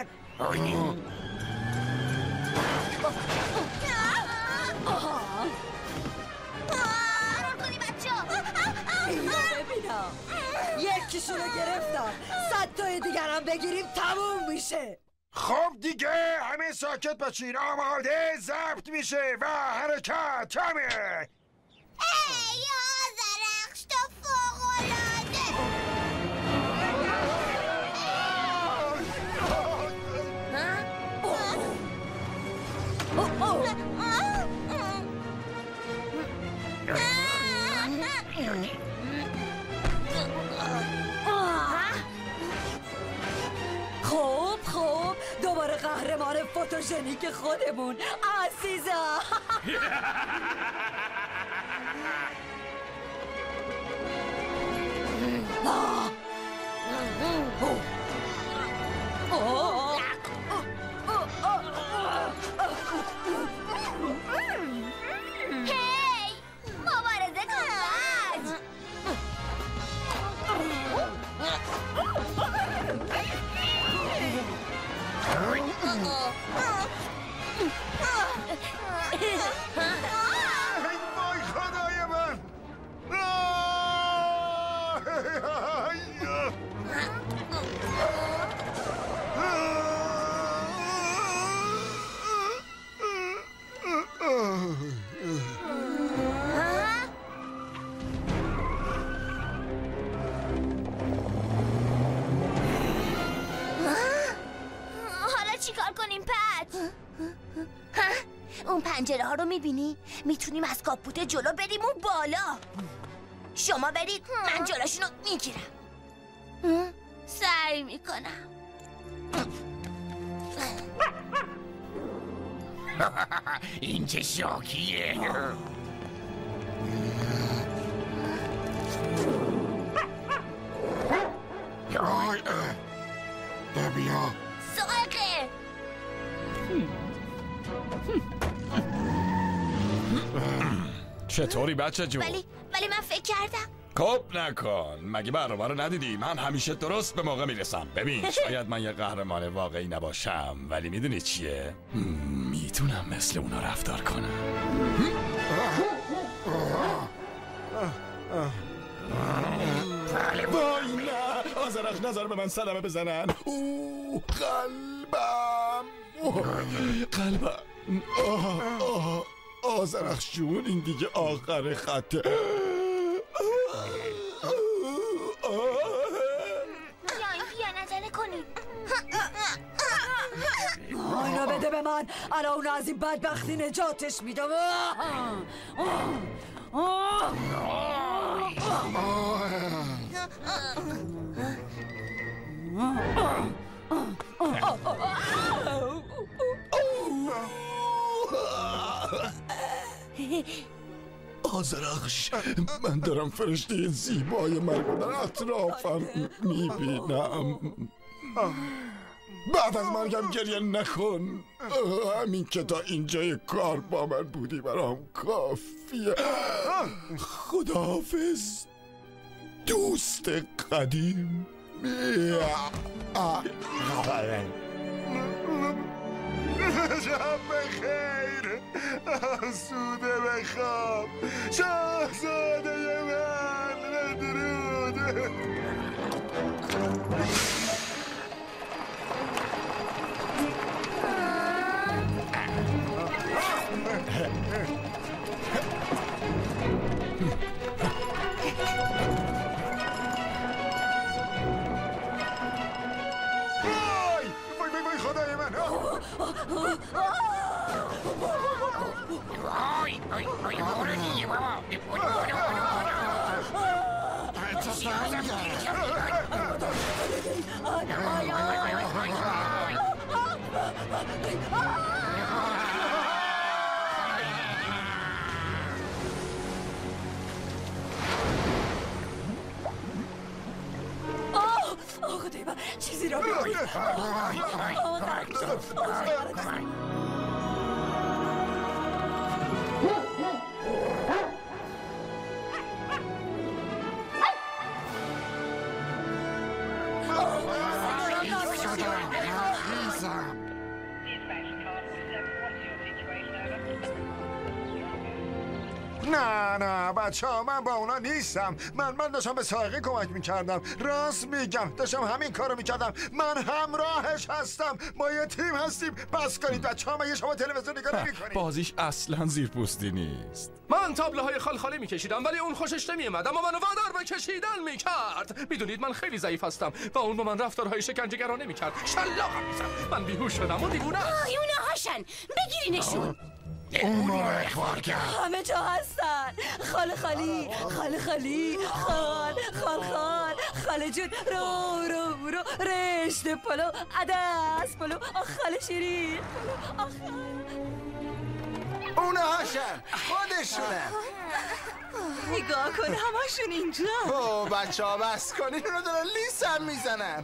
اینو ببینم یکیشونو گرفتم، صد تای دیگرم بگیریم تموم میشه.
خب دیگه همه ساکت باشین، آماده ضبط میشه و حرکت تمه.
ای آذرخش تو فوق‌العاده.
خب خب دوباره قهرمان فوتوژنیک خودمون عزیزم.
هی مبارزه کن بج.
وای خدای من.
حالا چیکار کنیم پت؟ اون پنجره ها رو میبینی؟ میتونیم از کاپوت جلو بریم اون بالا. شما برید من جلوشون رو میگیرم. سعی میکنم.
این چه شاکیه.
آی بیا
ساقه
چطوری بچه جون؟
ولی ولی من فکر کردم
کپ نکن، مگه برنامه رو ندیدی؟ من همیشه درست به موقع میرسم. ببین شاید من یه قهرمان واقعی نباشم ولی میدونی چیه؟ میتونم مثل اونا رفتار کنم. وای نه، آذرخش نظر به من صدمه بزنن. اوه قلبم قلبم. آه آه آذرخش جون این دیگه آخر خطه.
بیاین عجله کنید.
اینو بده به من، الان اونو از این بدبختی نجاتش میدم.
آذرخش من دارم فرشته زیبای مرگ در اطرافم میبینم. بعد از مرگم گریه نکن. همین که تا اینجای کار با من بودی برام کافیه. خداحافظ دوست قدیم.
شب بخیر، آسوده بخواب شاهزاده من. بدرود. وای وای وای خدای من.
وای وای وای برو دیگه بابا. برو برو برو.
نه نه بچه ها من با اونا نیستم. من من داشتم به سائقه کمک میکردم. راست میگم داشتم همین کارو میکردم. من همراهش هستم. ما یه تیم هستیم. بس کنید بچه ها. مگه شما تلویزیون نگاه نمی‌کنید؟
بازیش اصلا زیرپوستی نیست.
من تابلوهای خالخالی میکشیدم ولی اون خوشش نمیومد اما منو وادار به کشیدن میکرد. میدونید من خیلی ضعیف هستم و اون با من رفتارهای شکنجه‌گرانه میکرد. شلاقم میزد. من بیهوش شدم و دیوونه.
آی اونا هاشن. بگیرینشون.
اونو اخبار کرد.
همه جا هستن. خاله خالی خاله خالی خال خال خال خاله جون رو رو رو رشته پلو عدس پلو آخ خاله شیرین آخ
اونا هاشن خودشونه.
نگاه کن همشون اینجا.
اوه بچه ها بس کنین. اونا دارن لیسم میزنن.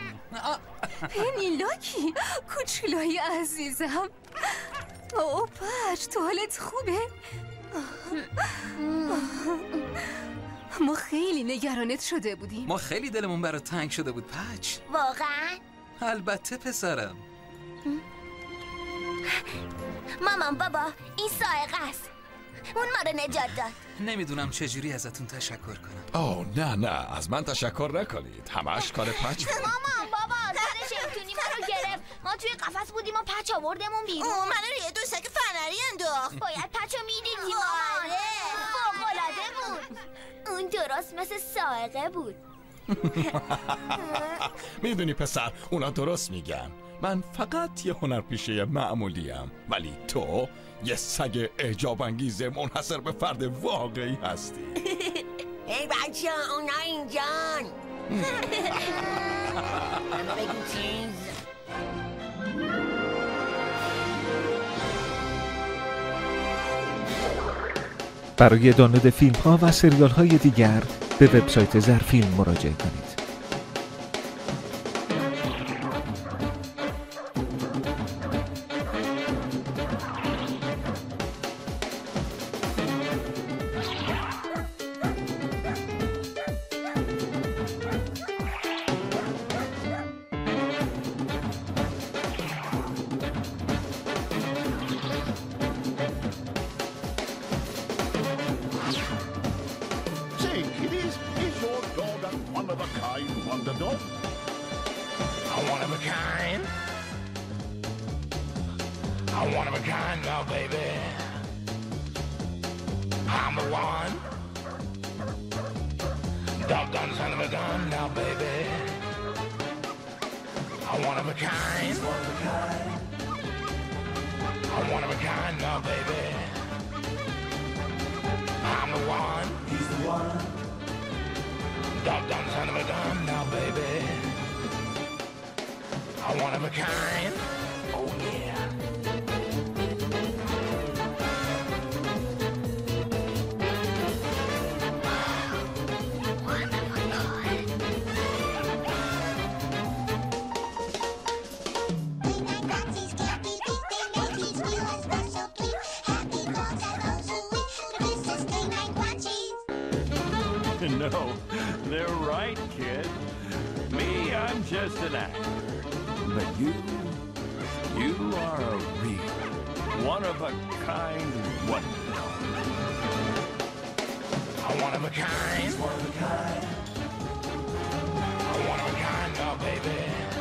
پنیلاکی کوچولوی عزیزم. اوه پچ تو حالت خوبه؟ ما خیلی نگرانت شده بودیم.
ما خیلی دلمون برات تنگ شده بود پچ.
واقعا؟
البته پسرم.
مامان بابا این سائقه است. اون ما رو نجات داد.
نمیدونم چجوری ازتون تشکر کنم.
اوه نه نه از من تشکر نکنید. همش کار پچ.
مامان بابا زن شیطونی ما رو گرفت. ما توی قفس بودیم و پچ آوردمون بیرون.
اون منو روی دوستک فنری انداخت.
باید پچ رو میدیدیم. فوق‌العاده بود. اون درست مثل سائقه بود.
میدونی پسر اونا درست میگن. من فقط یه هنرپیشه معمولیم ولی تو یه سگ اعجاب انگیز منحصر به فرد واقعی هستی.
ای بچه اونا اینجان. بگو چیز.
برای دانلود فیلم ها و سریال های دیگر به وبسایت زرفیلم مراجعه کنید.
No, they're right, kid. Me, I'm just an actor. But you, you are a real, one-of-a-kind wonder.
A one-of-a-kind. One-of-a-kind. A one-of-a-kind, oh baby.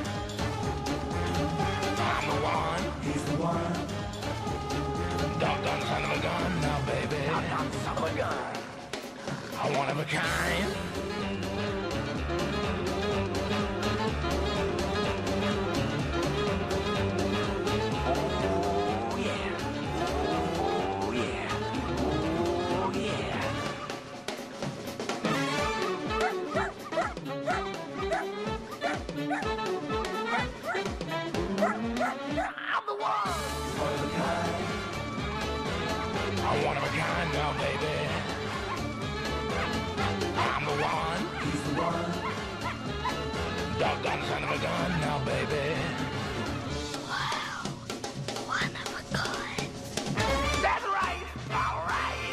I'm the one. He's the one. Doggone son of a gun, now baby. Doggone son of a gun. A one-of-a-kind. Oh yeah. Oh yeah. Oh yeah. I'm the one. One-of-a-kind. A one-of-a-kind now, baby. I'm the one. He's the one. Doggone son of a gun now, baby.
Wow, one of a kind.
That's right. All right.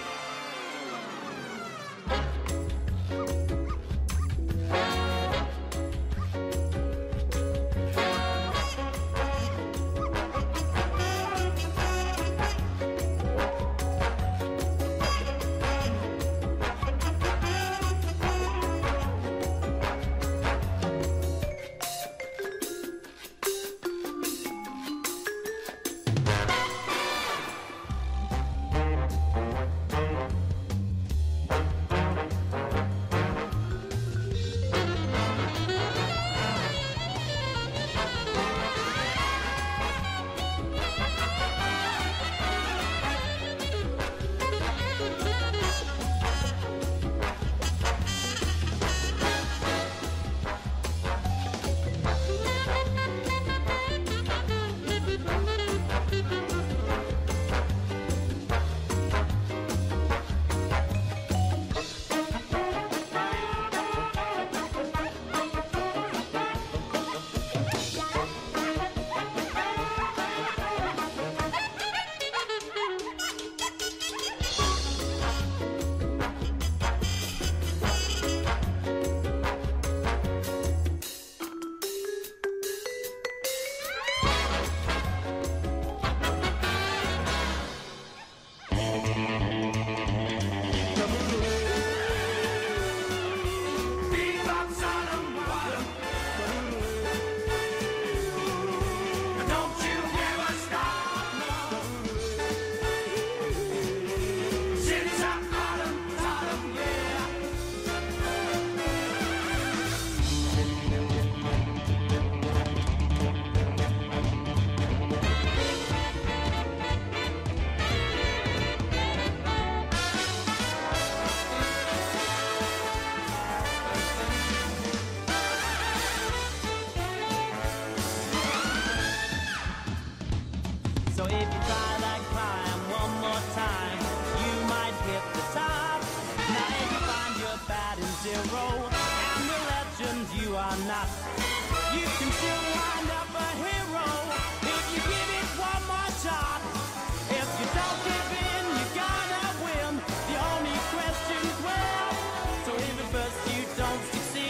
So if you try that climb one more time, you might hit the top. Now if you find you're bad in zero, and the legend you are not, you can still wind up a hero if you give it one more shot. If you don't give in, you're gonna win. The only question's when. So if at first you don't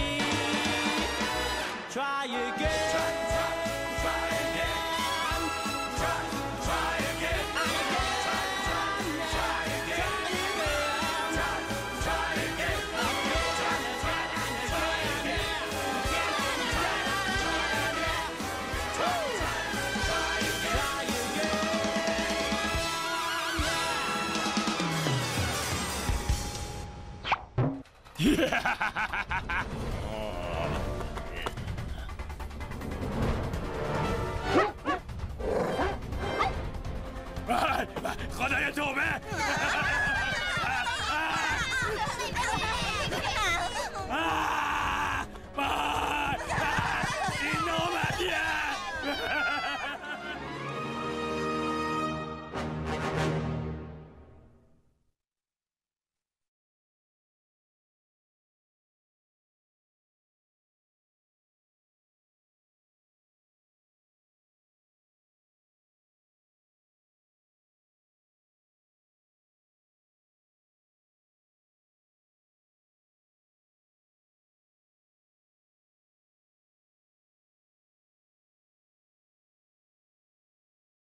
succeed, try again.
خدای توبه